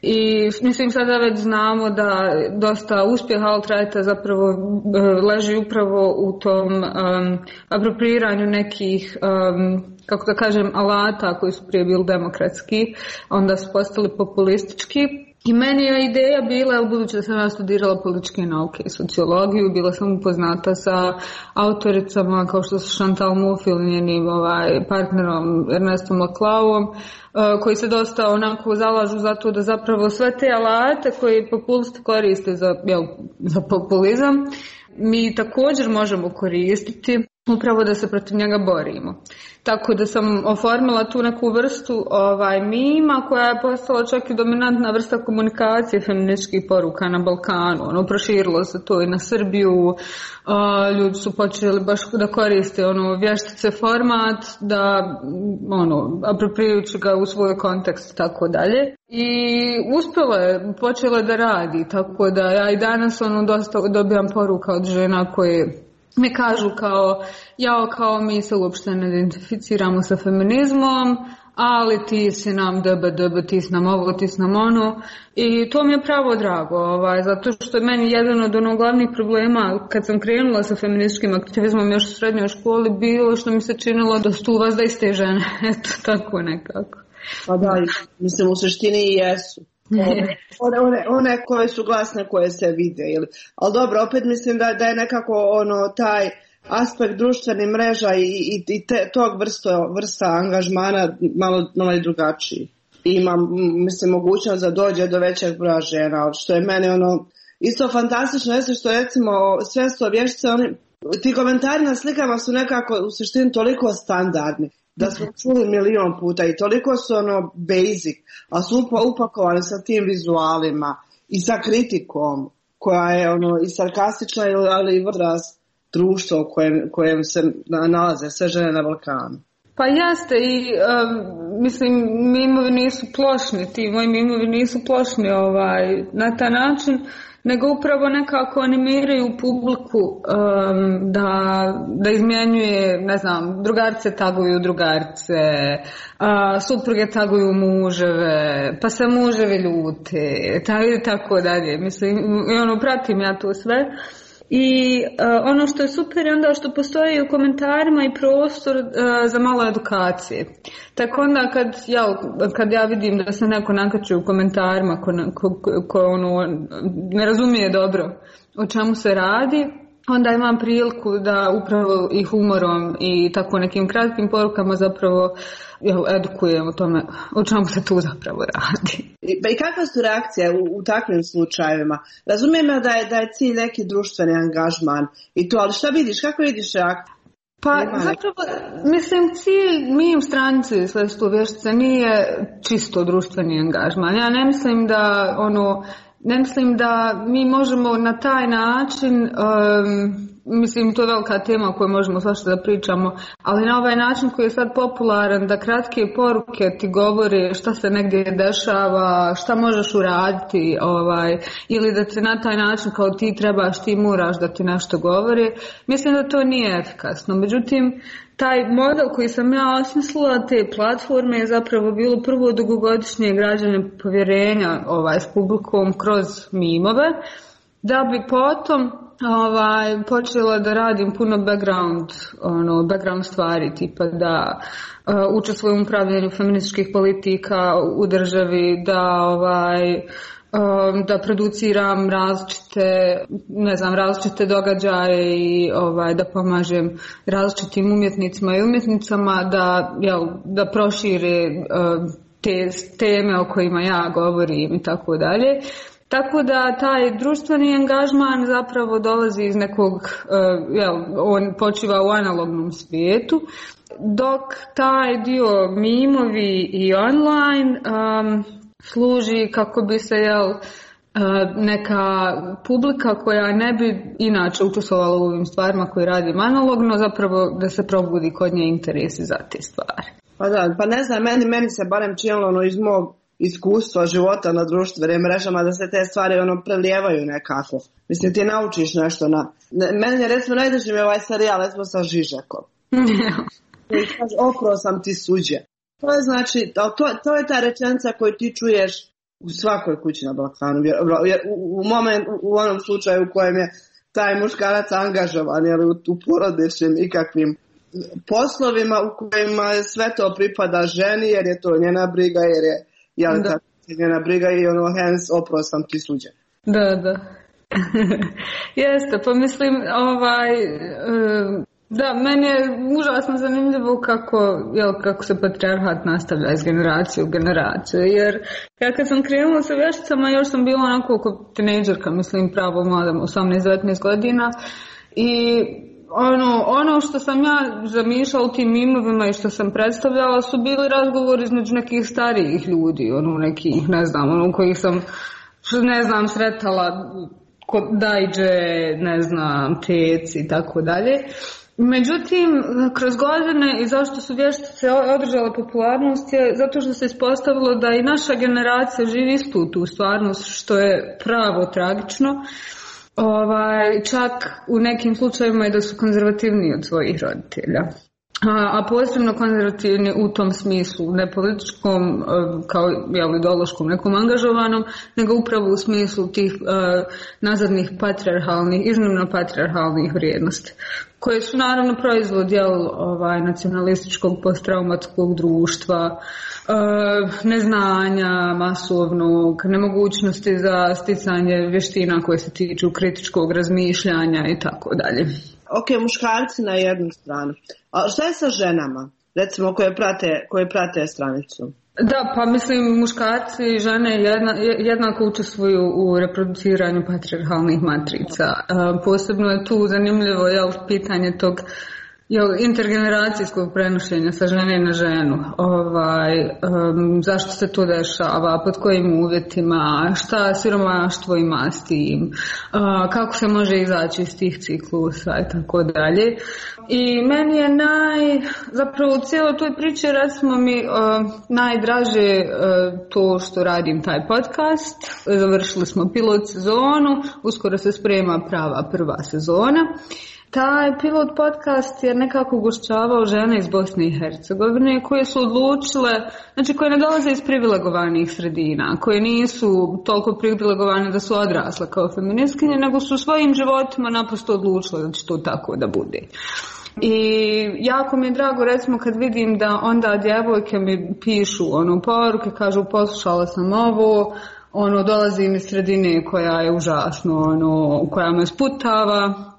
Speaker 12: i mislim sada već znamo da dosta uspjeha alt-righta zapravo leži upravo u tom um, apropriiranju nekih, um, kako da kažem, alata koji su prije bili demokratski, onda su postali populistički. I meni je ideja bila, budući da sam ja studirala političke nauke i sociologiju, bila sam upoznata sa autoricama kao što su Chantal Mouffe ili njenim ovaj, partnerom Ernestom Laclauom, koji se dosta onako zalažu za to da zapravo sve te alate koje populisti koriste za, jel, za populizam, mi također možemo koristiti upravo da se protiv njega borimo. Tako da sam oformila tu neku vrstu ovaj, mima koja je postala čak i dominantna vrsta komunikacije feminističkih poruka na Balkanu. Ono, proširilo se to i na Srbiju, a, ljudi su počeli baš da koriste ono, vještice format, da ono, aproprijujući ga u svoj kontekst i tako dalje. I uspjela je, počela da radi, tako da ja i danas ono, dosta dobijam poruka od žena koje mi kažu kao, jao, kao mi se uopšte ne identificiramo sa feminizmom, ali ti si nam db, db, ti si nam ovo, ti si nam ono. I to mi je pravo drago, ovaj, zato što je meni jedan od onog glavnih problema kad sam krenula sa feminističkim aktivizmom još u srednjoj školi bilo što mi se činilo da su vas da iste žene. Eto, tako nekako.
Speaker 9: Pa da, mislim u suštini i jesu. One, one, one koje su glasne, koje se vide. Ili. Ali dobro, opet mislim da, da je nekako ono, taj aspekt društvenih mreža i, i, i te, tog vrsto, vrsta angažmana malo, malo i drugačiji. I ima, mislim, mogućnost da dođe do većeg broja žena, što je meni ono, isto fantastično, jeste što recimo sve sto vještice, oni, ti komentari na slikama su nekako u suštini toliko standardni. Da smo čuli milion puta i toliko su ono basic, a su upakovani sa tim vizualima i sa kritikom koja je ono i sarkastična, ali i odraz društva u kojem, kojem se nalaze sve žene na Balkanu.
Speaker 12: Pa jeste i um, mislim mimovi nisu plošni, ti moji mimovi nisu plošni ovaj, na taj način, nego upravo nekako animiraju publiku um, da, da izmjenjuje, ne znam, drugarce taguju drugarce, a, supruge taguju muževe, pa se muževi ljute, tako dalje. Mislim, ono, pratim ja to sve. I uh, ono što je super je onda što postoji u komentarima i prostor uh, za malo edukacije. Tako onda kad ja, kad ja vidim da se neko nakače u komentarima ko, ko, ko, ko ono, ne razumije dobro o čemu se radi, onda imam priliku da upravo i humorom i tako nekim kratkim porukama zapravo jel, edukujem o tome o čemu se tu zapravo radi.
Speaker 9: I, pa i kakva su reakcije u, u takvim slučajevima? Razumijem da je, da je cilj neki društveni angažman i to, ali šta vidiš, kako vidiš reakcije?
Speaker 12: Pa zapravo, mislim, cilj mi u stranci Sredstvo vještice nije čisto društveni angažman. Ja ne mislim da ono, ne mislim da mi možemo na taj način, um, mislim to je velika tema o kojoj možemo svašta da pričamo, ali na ovaj način koji je sad popularan, da kratke poruke ti govore šta se negdje dešava, šta možeš uraditi, ovaj, ili da te na taj način kao ti trebaš, ti moraš da ti nešto govori, mislim da to nije efikasno. Međutim, taj model koji sam ja osmislila, te platforme, je zapravo bilo prvo dugogodišnje građane povjerenja ovaj, s publikom kroz mimove, da bi potom ovaj, počela da radim puno background, ono, background stvari, tipa da uh, učestvujem u upravljanju feminističkih politika u državi, da ovaj, um, da produciram različite, ne znam, različite događaje i ovaj, da pomažem različitim umjetnicima i umjetnicama da, jel, da prošire uh, te teme o kojima ja govorim i tako dalje. Tako da taj društveni angažman zapravo dolazi iz nekog, uh, jel, on počiva u analognom svijetu, dok taj dio mimovi i online um, služi kako bi se, jel, uh, neka publika koja ne bi inače učestvovala u ovim stvarima koje radim analogno, zapravo da se probudi kod nje interesi za te stvari.
Speaker 9: Pa da, pa ne znam, meni, meni se barem činilo ono iz mog iskustva života na društvenim mrežama da se te stvari ono prelijevaju nekako. Mislim, ti naučiš nešto na... Meni je recimo najdraži mi ovaj serijal recimo sa Žižekom. I kaže, oprao sam ti suđe. To je znači, to, to je ta rečenica koju ti čuješ u svakoj kući na Balkanu. U, u, moment, u onom slučaju u kojem je taj muškarac angažovan, jer u, u porodičnim ikakvim poslovima u kojima sve to pripada ženi, jer je to njena briga, jer je jel, ta njena briga i ono, hence, oprao sam ti suđe.
Speaker 12: Da, da. Jeste, pa mislim, ovaj, da, meni je užasno zanimljivo kako, jel, kako se patrijarhat nastavlja iz generacije u generaciju, jer ja kad sam krenula sa vješticama, još sam bila onako kao tinejdžerka, mislim, pravo mlada, osamnaest devetnaest godina, i Ono, ono što sam ja zamišljala u tim mimovima i što sam predstavljala su bili razgovori između nekih starijih ljudi, ono nekih, ne znam, ono kojih sam, ne znam, sretala kod dajđe, ne znam, teci i tako dalje. Međutim, kroz godine i zašto su vještice održale popularnost je zato što se ispostavilo da i naša generacija živi istu tu stvarnost, što je pravo tragično. Ovaj, čak u nekim slučajevima i da su konzervativniji od svojih roditelja. A, a posebno konzervativni u tom smislu, ne političkom kao jel, ideološkom nekom angažovanom, nego upravo u smislu tih uh, nazadnih patrijarhalnih, iznimno patrijarhalnih vrijednosti, koje su naravno proizvod jel, ovaj, nacionalističkog posttraumatskog društva, uh, neznanja masovnog, nemogućnosti za sticanje vještina koje se tiču kritičkog razmišljanja i tako dalje.
Speaker 9: Ok, muškarci na jednu stranu. A šta je sa ženama, recimo, koje prate, koje prate stranicu?
Speaker 12: Da, pa mislim, muškarci i žene jedna, jednako učestvuju u reproduciranju patrijarhalnih matrica. Uh, posebno je tu zanimljivo jel, pitanje tog jel, intergeneracijskog prenošenja sa žene na ženu. Ovaj, um, zašto se to dešava, pod kojim uvjetima, šta siromaštvo ima s tim, uh, kako se može izaći iz tih ciklusa i tako dalje. I meni je naj, zapravo u cijeloj toj priči recimo mi uh, najdraže uh, to što radim taj podcast. Završili smo pilot sezonu, uskoro se sprema prava prva sezona. Taj pilot podcast je nekako ugošćavao žene iz Bosne i Hercegovine koje su odlučile, znači koje ne dolaze iz privilegovanih sredina, koje nisu toliko privilegovane da su odrasle kao feministkinje, nego su svojim životima naprosto odlučile da će to tako da bude. I jako mi je drago recimo kad vidim da onda djevojke mi pišu ono poruke, kažu poslušala sam ovo, ono dolazim iz sredine koja je užasno, ono koja me sputava.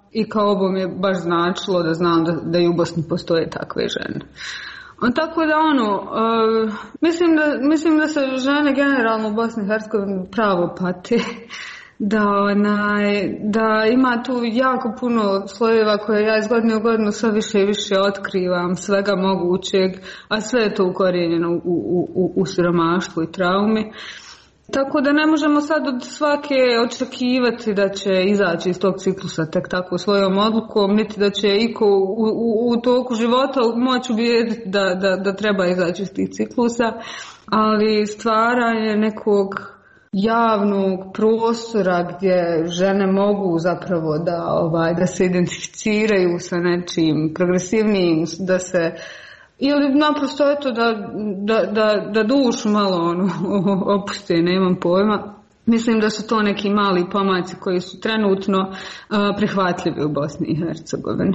Speaker 12: i kao obo mi je baš značilo da znam da, da i u Bosni postoje takve žene. Tako da ono, uh, mislim, da, mislim da se žene generalno u Bosni i Hercegovini pravo pate, da, onaj, da ima tu jako puno slojeva koje ja iz godine u godinu sve više i više otkrivam, svega mogućeg, a sve je to ukorijenjeno u, u, u, u siromaštvu i traumi. Tako da ne možemo sad od svake očekivati da će izaći iz tog ciklusa tek tako svojom odlukom, niti da će iko u, u, u toku života moći ubijediti da, da, da treba izaći iz tih ciklusa, ali stvaranje nekog javnog prostora gdje žene mogu zapravo da, ovaj, da se identificiraju sa nečim progresivnijim, da se ili naprosto eto da, da, da, da dušu malo ono, opuste, nemam pojma. Mislim da su to neki mali pomaci koji su trenutno uh, prihvatljivi u Bosni i Hercegovini.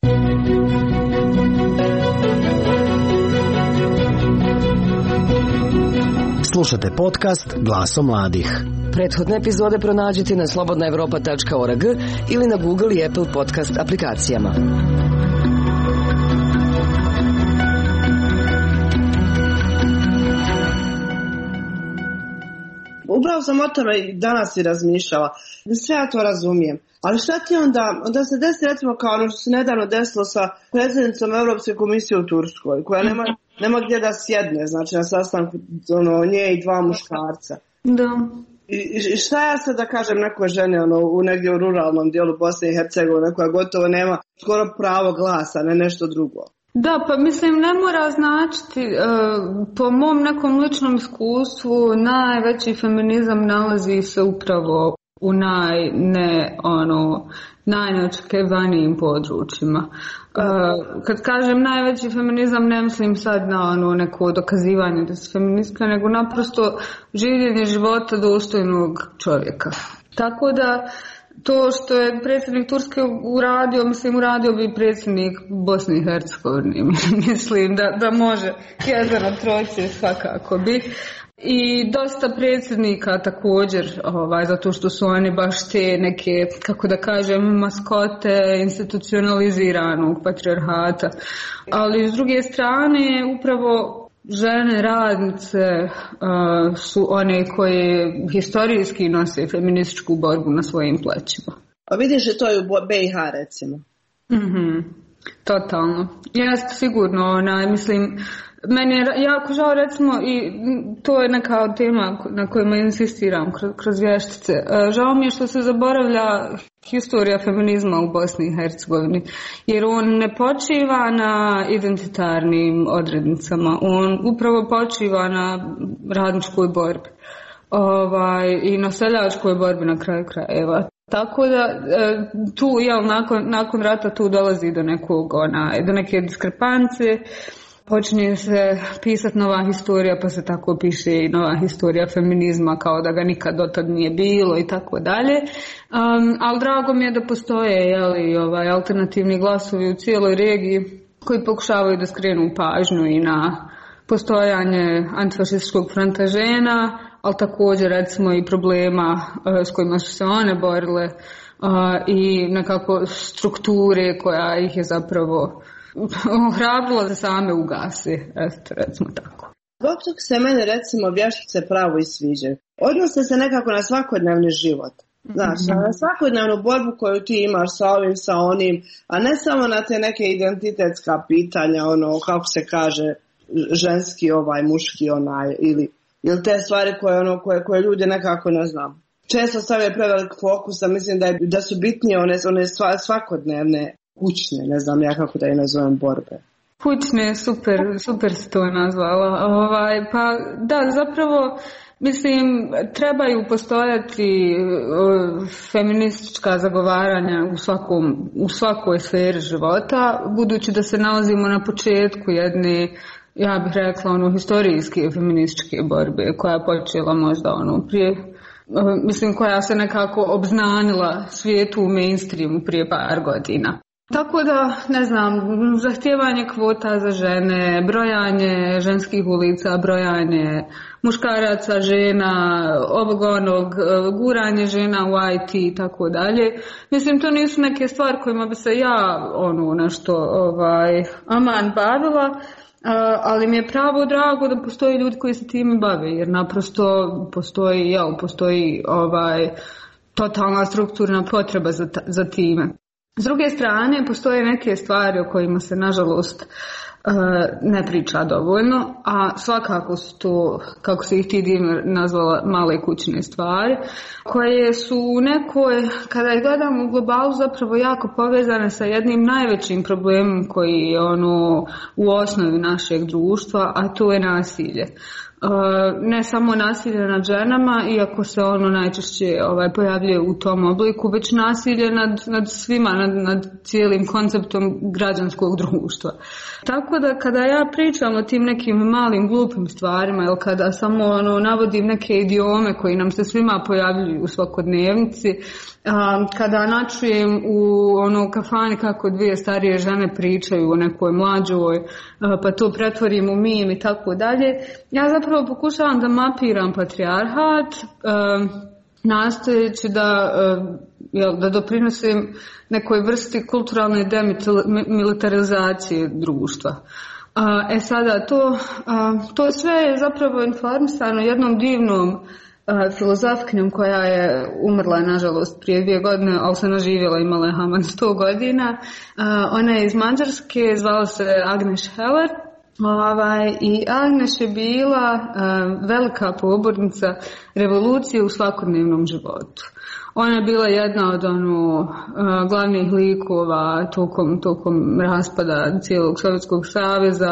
Speaker 3: Slušate podcast Glasom mladih. Prethodne epizode pronađite na slobodna evropa tačka org ili na Google i Apple podcast aplikacijama.
Speaker 9: Upravo sam o tome i danas i razmišljala. Sve ja to razumijem. Ali šta ti onda, onda se desi recimo kao ono što se nedavno desilo sa predsjednicom Europske komisije u Turskoj, koja nema, nema gdje da sjedne, znači na sastanku ono, nje i dva muškarca.
Speaker 12: Da.
Speaker 9: I, i šta ja sad da kažem nekoj ženi ono, u negdje u ruralnom dijelu Bosne i Hercegovine koja gotovo nema skoro pravo glasa, ne nešto drugo.
Speaker 12: Da, pa mislim ne mora značiti, uh, po mom nekom ličnom iskustvu najveći feminizam nalazi se upravo u naj, ne, ono, najneočekivanijim područjima. Uh, kad kažem najveći feminizam ne mislim sad na ono neko dokazivanje da si feministka, nego naprosto življenje života dostojnog čovjeka. Tako da to što je predsjednik Turske uradio, mislim uradio bi predsjednik Bosne i Hercegovine. Mislim da, da može jedan od trojice svakako bi. I dosta predsjednika također, ovaj, zato što su oni baš te neke, kako da kažem, maskote institucionaliziranog patrijarhata. Ali s druge strane, upravo žene radnice uh, su one koje historijski nose feminističku borbu na svojim plećima.
Speaker 9: A vidiš li to i u B i H recimo?
Speaker 12: Mhm, totalno. Jeste sigurno, onaj, mislim, meni je jako žao recimo i to je neka tema na kojima insistiram kroz, kroz vještice. Žao mi je što se zaboravlja historija feminizma u Bosni i Hercegovini, jer on ne počiva na identitarnim odrednicama, on upravo počiva na radničkoj borbi ovaj, i na seljačkoj borbi na kraju krajeva. Tako da tu, jel, nakon, nakon rata tu dolazi do nekog, ona, do neke diskrepance. Počinje se pisati nova historija, pa se tako piše i nova historija feminizma kao da ga nikad dotad nije bilo i tako dalje. Um, ali drago mi je da postoje, jeli, ovaj, alternativni glasovi u cijeloj regiji koji pokušavaju da skrenu pažnju i na postojanje antifašističkog fronta žena, ali također recimo i problema uh, s kojima su se one borile uh, i nekako strukture koja ih je zapravo ohrabrilo da same ugasi, eto, recimo tako.
Speaker 9: Zbog toga se mene recimo vještice pravo i sviđaju. Odnose se nekako na svakodnevni život. Znaš, mm-hmm. na svakodnevnu borbu koju ti imaš sa ovim, sa onim, a ne samo na te neke identitetska pitanja, ono, kako se kaže, ženski ovaj, muški onaj, ili, ili te stvari koje, ono, koje, koje ljudi nekako ne znam. Često stavljaju prevelik fokus, a mislim da, je, da su bitnije one, one svakodnevne, kućne, ne znam ja kako da je nazovem, borbe.
Speaker 12: Kućne, super, super si to nazvala. Ovaj, pa da, zapravo, mislim, trebaju postojati uh, feministička zagovaranja u, svakom, u svakoj sferi života, budući da se nalazimo na početku jedne, ja bih rekla, ono, historijske feminističke borbe, koja je počela možda ono prije, uh, mislim, koja se nekako obznanila svijetu u mainstreamu prije par godina. Tako da, ne znam, zahtijevanje kvota za žene, brojanje ženskih ulica, brojanje muškaraca, žena, ovog onog, guranje žena u I T i tako dalje. Mislim, to nisu neke stvari kojima bi se ja ono nešto ovaj, aman bavila, ali mi je pravo drago da postoji ljudi koji se time bave, jer naprosto postoji, jel, postoji ovaj, totalna strukturna potreba za, za time. S druge strane, postoje neke stvari o kojima se, nažalost, ne priča dovoljno, a svakako su to, kako se ih ti divno nazvala, male kućne stvari, koje su u nekoj, kada ih gledamo u globalu, zapravo jako povezane sa jednim najvećim problemom koji je ono u osnovi našeg društva, a to je nasilje. Ne samo nasilje nad ženama, iako se ono najčešće ovaj, pojavljuje u tom obliku, već nasilje nad, nad svima, nad, nad cijelim konceptom građanskog društva. Tako da kada ja pričam o tim nekim malim glupim stvarima, ili kada samo ono, navodim neke idiome koji nam se svima pojavljuju u svakodnevnici, a, kada načujem u ono, kafani kako dvije starije žene pričaju o nekoj mlađoj, a, pa to pretvorim u mim i tako dalje, ja zapravo pokušavam da mapiram patrijarhat, a, nastojeći da, jel, da doprinosim nekoj vrsti kulturalne demilitarizacije društva. E sada, to, to sve je zapravo informisano jednom divnom filozofkinjom koja je umrla, nažalost, prije dvije godine, ali se naživjela, imala je haman sto godina. Ona je iz Mađarske, zvala se Agnes Heller. Ovaj, i Agnes je bila uh, velika pobornica revolucije u svakodnevnom životu. Ona je bila jedna od ono, uh, glavnih likova tokom, tokom raspada cijelog Sovjetskog saveza.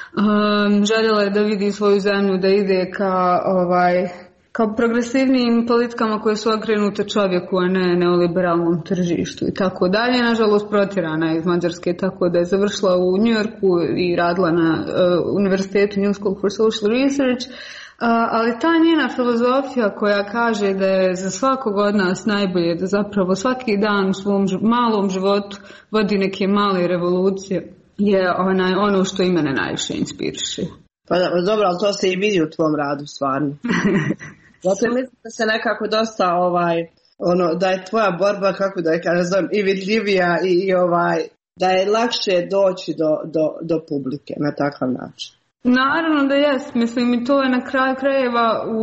Speaker 12: Um, željela je da vidi svoju zemlju, da ide ka ovaj, kao progresivnim politikama koje su okrenute čovjeku, a ne neoliberalnom tržištu i tako dalje. Nažalost, protjerana je iz Mađarske, tako da je završila u New Yorku i radila na uh, univerzitetu New School for Social Research. Uh, ali ta njena filozofija koja kaže da je za svakog od nas najbolje da zapravo svaki dan u svom malom životu vodi neke male revolucije, je onaj, ono što i mene najviše inspiriše.
Speaker 9: Pa dobro, ali to se i vidi u tvom radu, stvarno. Zato mislim da se nekako dosta ovaj, ono, da je tvoja borba, kako da je kažem, i vidljivija i, i ovaj, da je lakše doći do, do, do publike na takav način.
Speaker 12: Naravno da jest, mislim i to je na kraju krajeva u...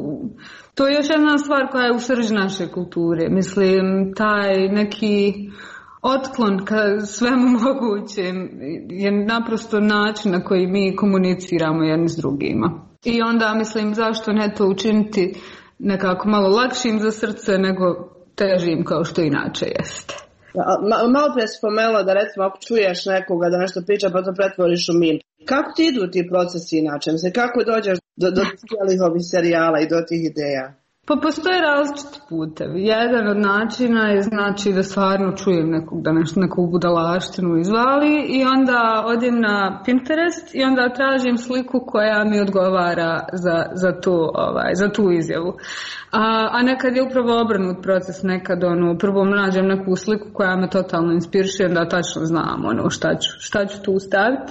Speaker 12: To je još jedna stvar koja je u srži naše kulture, mislim taj neki otklon ka svemu mogućem je naprosto način na koji mi komuniciramo jedni s drugima. I onda mislim zašto ne to učiniti nekako malo lakšim za srce nego težim kao što inače jeste.
Speaker 9: Malo prije si spomenula da recimo ako čuješ nekoga da nešto priča pa to pretvoriš u mim. Kako ti idu ti procesi inače? Mislim, kako dođeš do, do cijelih ovih serijala i do tih ideja?
Speaker 12: Pa postoje različiti putevi. Jedan od načina je znači da stvarno čujem nekog, da nešto, neku budalaštinu izvali i onda odem na Pinterest i onda tražim sliku koja mi odgovara za, za, tu, ovaj, za tu izjavu. A, a nekad je upravo obrnut proces, nekad ono, prvo nađem neku sliku koja me totalno inspiriše, da tačno znam ono, šta ću, šta ću tu staviti.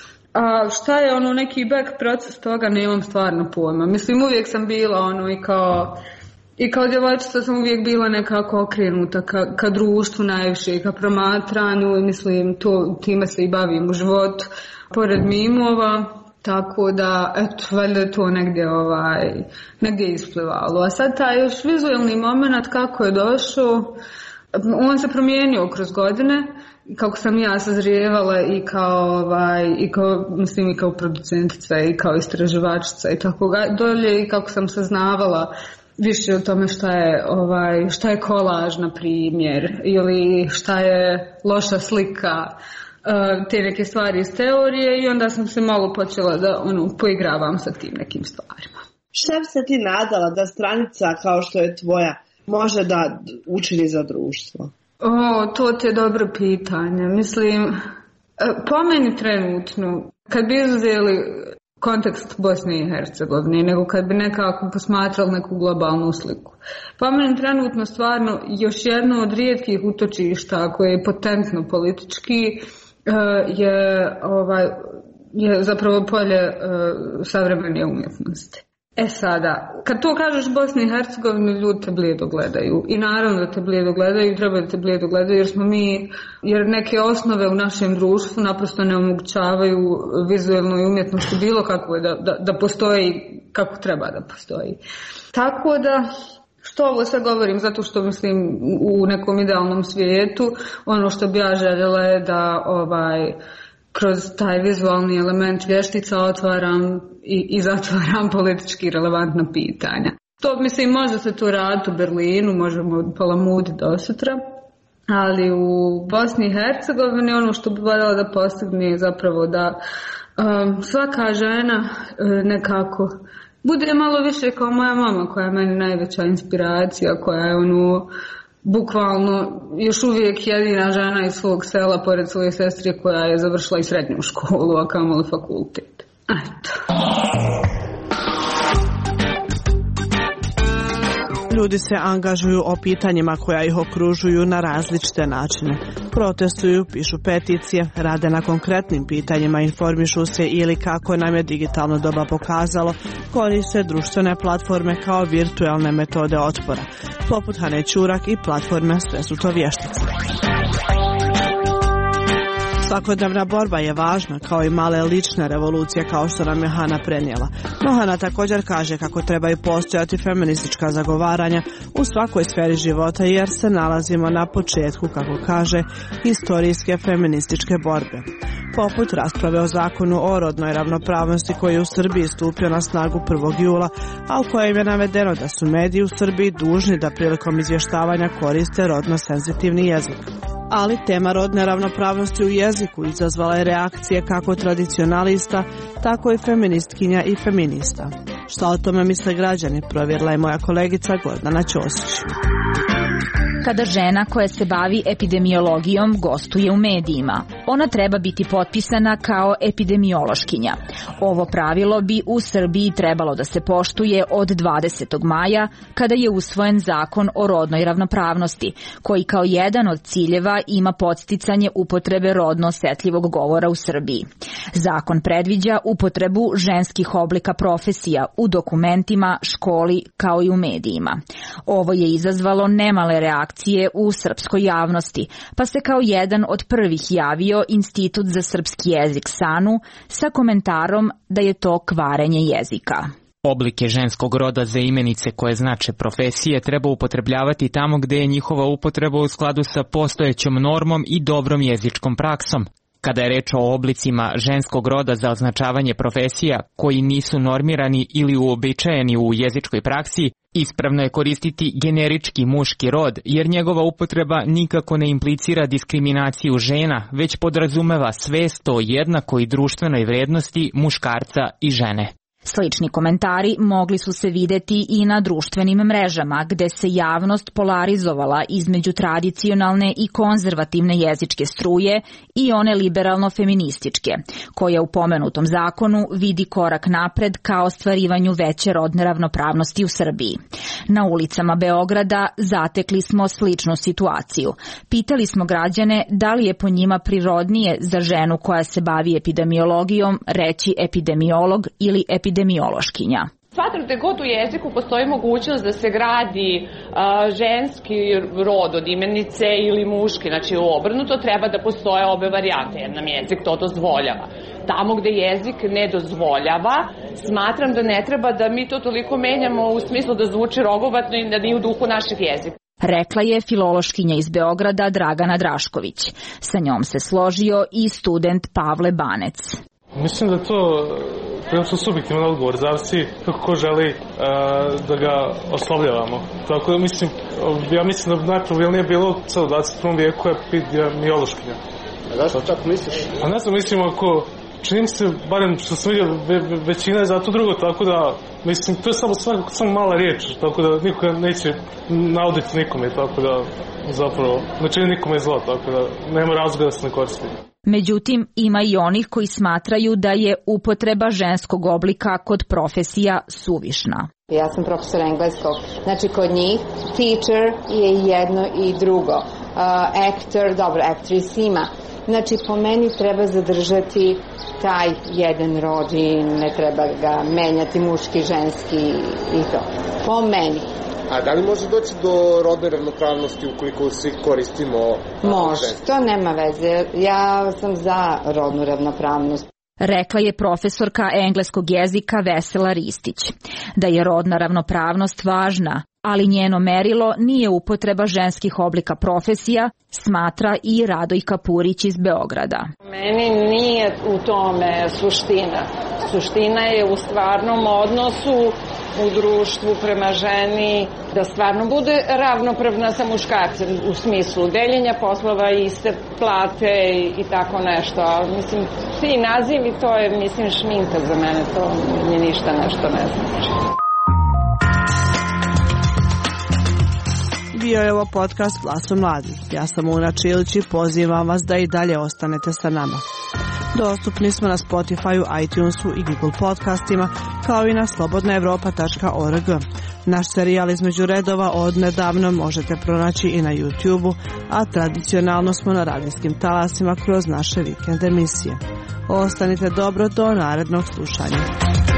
Speaker 12: A šta je ono neki back proces toga, nemam stvarno pojma. Mislim, uvijek sam bila ono i kao, i kao djevojčica sam uvijek bila nekako okrenuta ka, ka društvu najviše i ka promatranju i mislim, to, time se i bavim u životu, pored mimova. Tako da, eto, valjda je to negdje, ovaj, negdje isplivalo. A sad taj još vizualni moment kako je došao, on se promijenio kroz godine, kako sam ja sazrijevala i kao, ovaj, i kao, mislim, i kao producentica i kao istraživačica i tako dolje i kako sam saznavala više o tome šta je, ovaj, šta je kolaž, na primjer, ili šta je loša slika, te neke stvari iz teorije i onda sam se malo počela da ono, poigravam sa tim nekim stvarima.
Speaker 9: Šta bi se ti nadala da stranica kao što je tvoja može da učini za društvo?
Speaker 12: O, to ti je dobro pitanje. Mislim, po meni trenutno, kad bi izuzeli kontekst Bosne i Hercegovine, nego kad bi nekako posmatrali neku globalnu sliku. Pa meni trenutno stvarno još jedno od rijetkih utočišta koje je potentno politički je, ovaj, je zapravo polje savremene umjetnosti. E sada, kad to kažeš Bosni i Hercegovini, ljudi te blijedo gledaju. I naravno da te blijedo gledaju, treba da te blijedo gledaju, jer smo mi, jer neke osnove u našem društvu naprosto ne omogućavaju vizualnoj umjetnosti bilo kako da, da, da postoji kako treba da postoji. Tako da, što ovo sve govorim? Zato što mislim u nekom idealnom svijetu, ono što bi ja željela je da ovaj, kroz taj vizualni element vještica otvaram i, i zatvaram politički relevantna pitanja. To, mislim, može se to raditi u Berlinu, možemo od Palamudi do sutra, ali u Bosni i Hercegovini ono što bi voljela da postigne je zapravo da um, svaka žena uh, nekako bude malo više kao moja mama, koja je meni najveća inspiracija, koja je ono bukvalno još uvijek jedina žena iz svog sela pored svoje sestre koja je završila i srednju školu, a kamoli fakultet. Eto.
Speaker 9: Ljudi se angažuju o pitanjima koja ih okružuju na različite načine. Protestuju, pišu peticije, rade na konkretnim pitanjima, informišu se ili, kako nam je digitalno doba pokazalo, koriste društvene platforme kao virtualne metode otpora, poput Hane Ćurak i platforme Sve su to vještice. Svakodnevna borba je važna, kao i male lične revolucije kao što nam je Hana prenijela. No Hana također kaže kako trebaju postojati feministička zagovaranja u svakoj sferi života, jer se nalazimo na početku, kako kaže, historijske feminističke borbe. Poput rasprave o zakonu o rodnoj ravnopravnosti koji je u Srbiji stupio na snagu prvog jula, a u kojem je navedeno da su mediji u Srbiji dužni da prilikom izvještavanja koriste rodno senzitivni jezik. Ali tema rodne ravnopravnosti u jeziku izazvala je reakcije kako tradicionalista, tako i feministkinja i feminista. Šta o tome misle građani, provjerila je moja kolegica Gordana Ćosić.
Speaker 13: Kada žena koja se bavi epidemiologijom gostuje u medijima, ona treba biti potpisana kao epidemiološkinja. Ovo pravilo bi u Srbiji trebalo da se poštuje od dvadesetog maja, kada je usvojen zakon o rodnoj ravnopravnosti, koji kao jedan od ciljeva ima podsticanje upotrebe rodno osetljivog govora u Srbiji. Zakon predviđa upotrebu ženskih oblika profesija u dokumentima, školi kao i u medijima. Ovo je izazvalo nemale reakcije u srpskoj javnosti, pa se kao jedan od prvih javio Institut za srpski jezik SANU sa komentarom da je to kvarenje jezika.
Speaker 14: Oblike ženskog roda za imenice koje znače profesije treba upotrebljavati tamo gde je njihova upotreba u skladu sa postojećom normom i dobrom jezičkom praksom. Kada je reč o oblicima ženskog roda za označavanje profesija koji nisu normirani ili uobičajeni u jezičkoj praksi, ispravno je koristiti generički muški rod, jer njegova upotreba nikako ne implicira diskriminaciju žena, već podrazumeva svest o jednakoj društvenoj vrednosti muškarca i žene.
Speaker 13: Slični komentari mogli su se videti i na društvenim mrežama, gde se javnost polarizovala između tradicionalne i konzervativne jezičke struje i one liberalno-feminističke, koja u pomenutom zakonu vidi korak napred ka ostvarivanju veće rodne ravnopravnosti u Srbiji. Na ulicama Beograda zatekli smo sličnu situaciju. Pitali smo građane da li je po njima prirodnije za ženu koja se bavi epidemiologijom reći epidemiolog ili epidemiološkinja.
Speaker 15: Smatram da god u jeziku postoji mogućnost da se gradi a, ženski rod od imenice ili muški, znači u obrnuto treba da postoje obe varijante, jer nam jezik to dozvoljava. Tamo gde jezik ne dozvoljava, smatram da ne treba da mi to toliko menjamo u smislu da zvuči rogobatno i da nije u duhu našeg jezika.
Speaker 13: Rekla je filološkinja iz Beograda Dragana Drašković. Sa njom se složio i student Pavle Banec.
Speaker 16: Mislim da to prilično subjektivan odgovor, zavisi kako ko želi uh, da ga oslovljavamo. Tako da mislim, ja mislim da najpravilnije bilo u celom dvadeset prvom vijeku epidemiološkinja.
Speaker 17: A zašto tako misliš?
Speaker 16: A ne znam, mislim ako čini se, barem što sam vidio, ve, ve, većina je za to drugo, tako da, mislim, to je samo, svakako samo mala riječ, tako da nikoga neće nauditi nikome, tako da, zapravo, ne čini nikome zlo, tako da, nema razloga da se ne koristi.
Speaker 13: Međutim, ima i onih koji smatraju da je upotreba ženskog oblika kod profesija suvišna.
Speaker 17: Ja sam profesor engleskog, znači kod njih teacher je jedno i drugo, uh, actor, dobro, actress ima. Znači po meni treba zadržati taj jedan rod i ne treba ga menjati muški, ženski i to. Po meni.
Speaker 18: A da li može doći do rodne ravnopravnosti ukoliko svi koristimo
Speaker 17: može, ženski? To nema veze. Ja sam za rodnu ravnopravnost.
Speaker 13: Rekla je profesorka engleskog jezika Vesela Ristić. Da je rodna ravnopravnost važna, ali njeno merilo nije upotreba ženskih oblika profesija, smatra i Radojka Purić iz Beograda.
Speaker 19: Meni nije u tome suština. Suština je u stvarnom odnosu u društvu prema ženi, da stvarno bude ravnopravna sa muškarcem u smislu deljenja poslova, iste plate i, i tako nešto. Ali mislim, ti nazivi, to je, mislim, šminka za mene, to mi ništa nešto ne znači.
Speaker 9: Bio je ovo podcast Glasom mladih. Ja sam Una Čilić i pozivam vas da i dalje ostanete sa nama. Dostupni smo na Spotify, iTunesu i Google podcastima, kao i na slobodna evropa tačka org. Naš serijal Između redova od nedavno možete pronaći i na YouTubeu, a tradicionalno smo na radijskim talasima kroz naše vikend emisije. Ostanite dobro do narednog slušanja.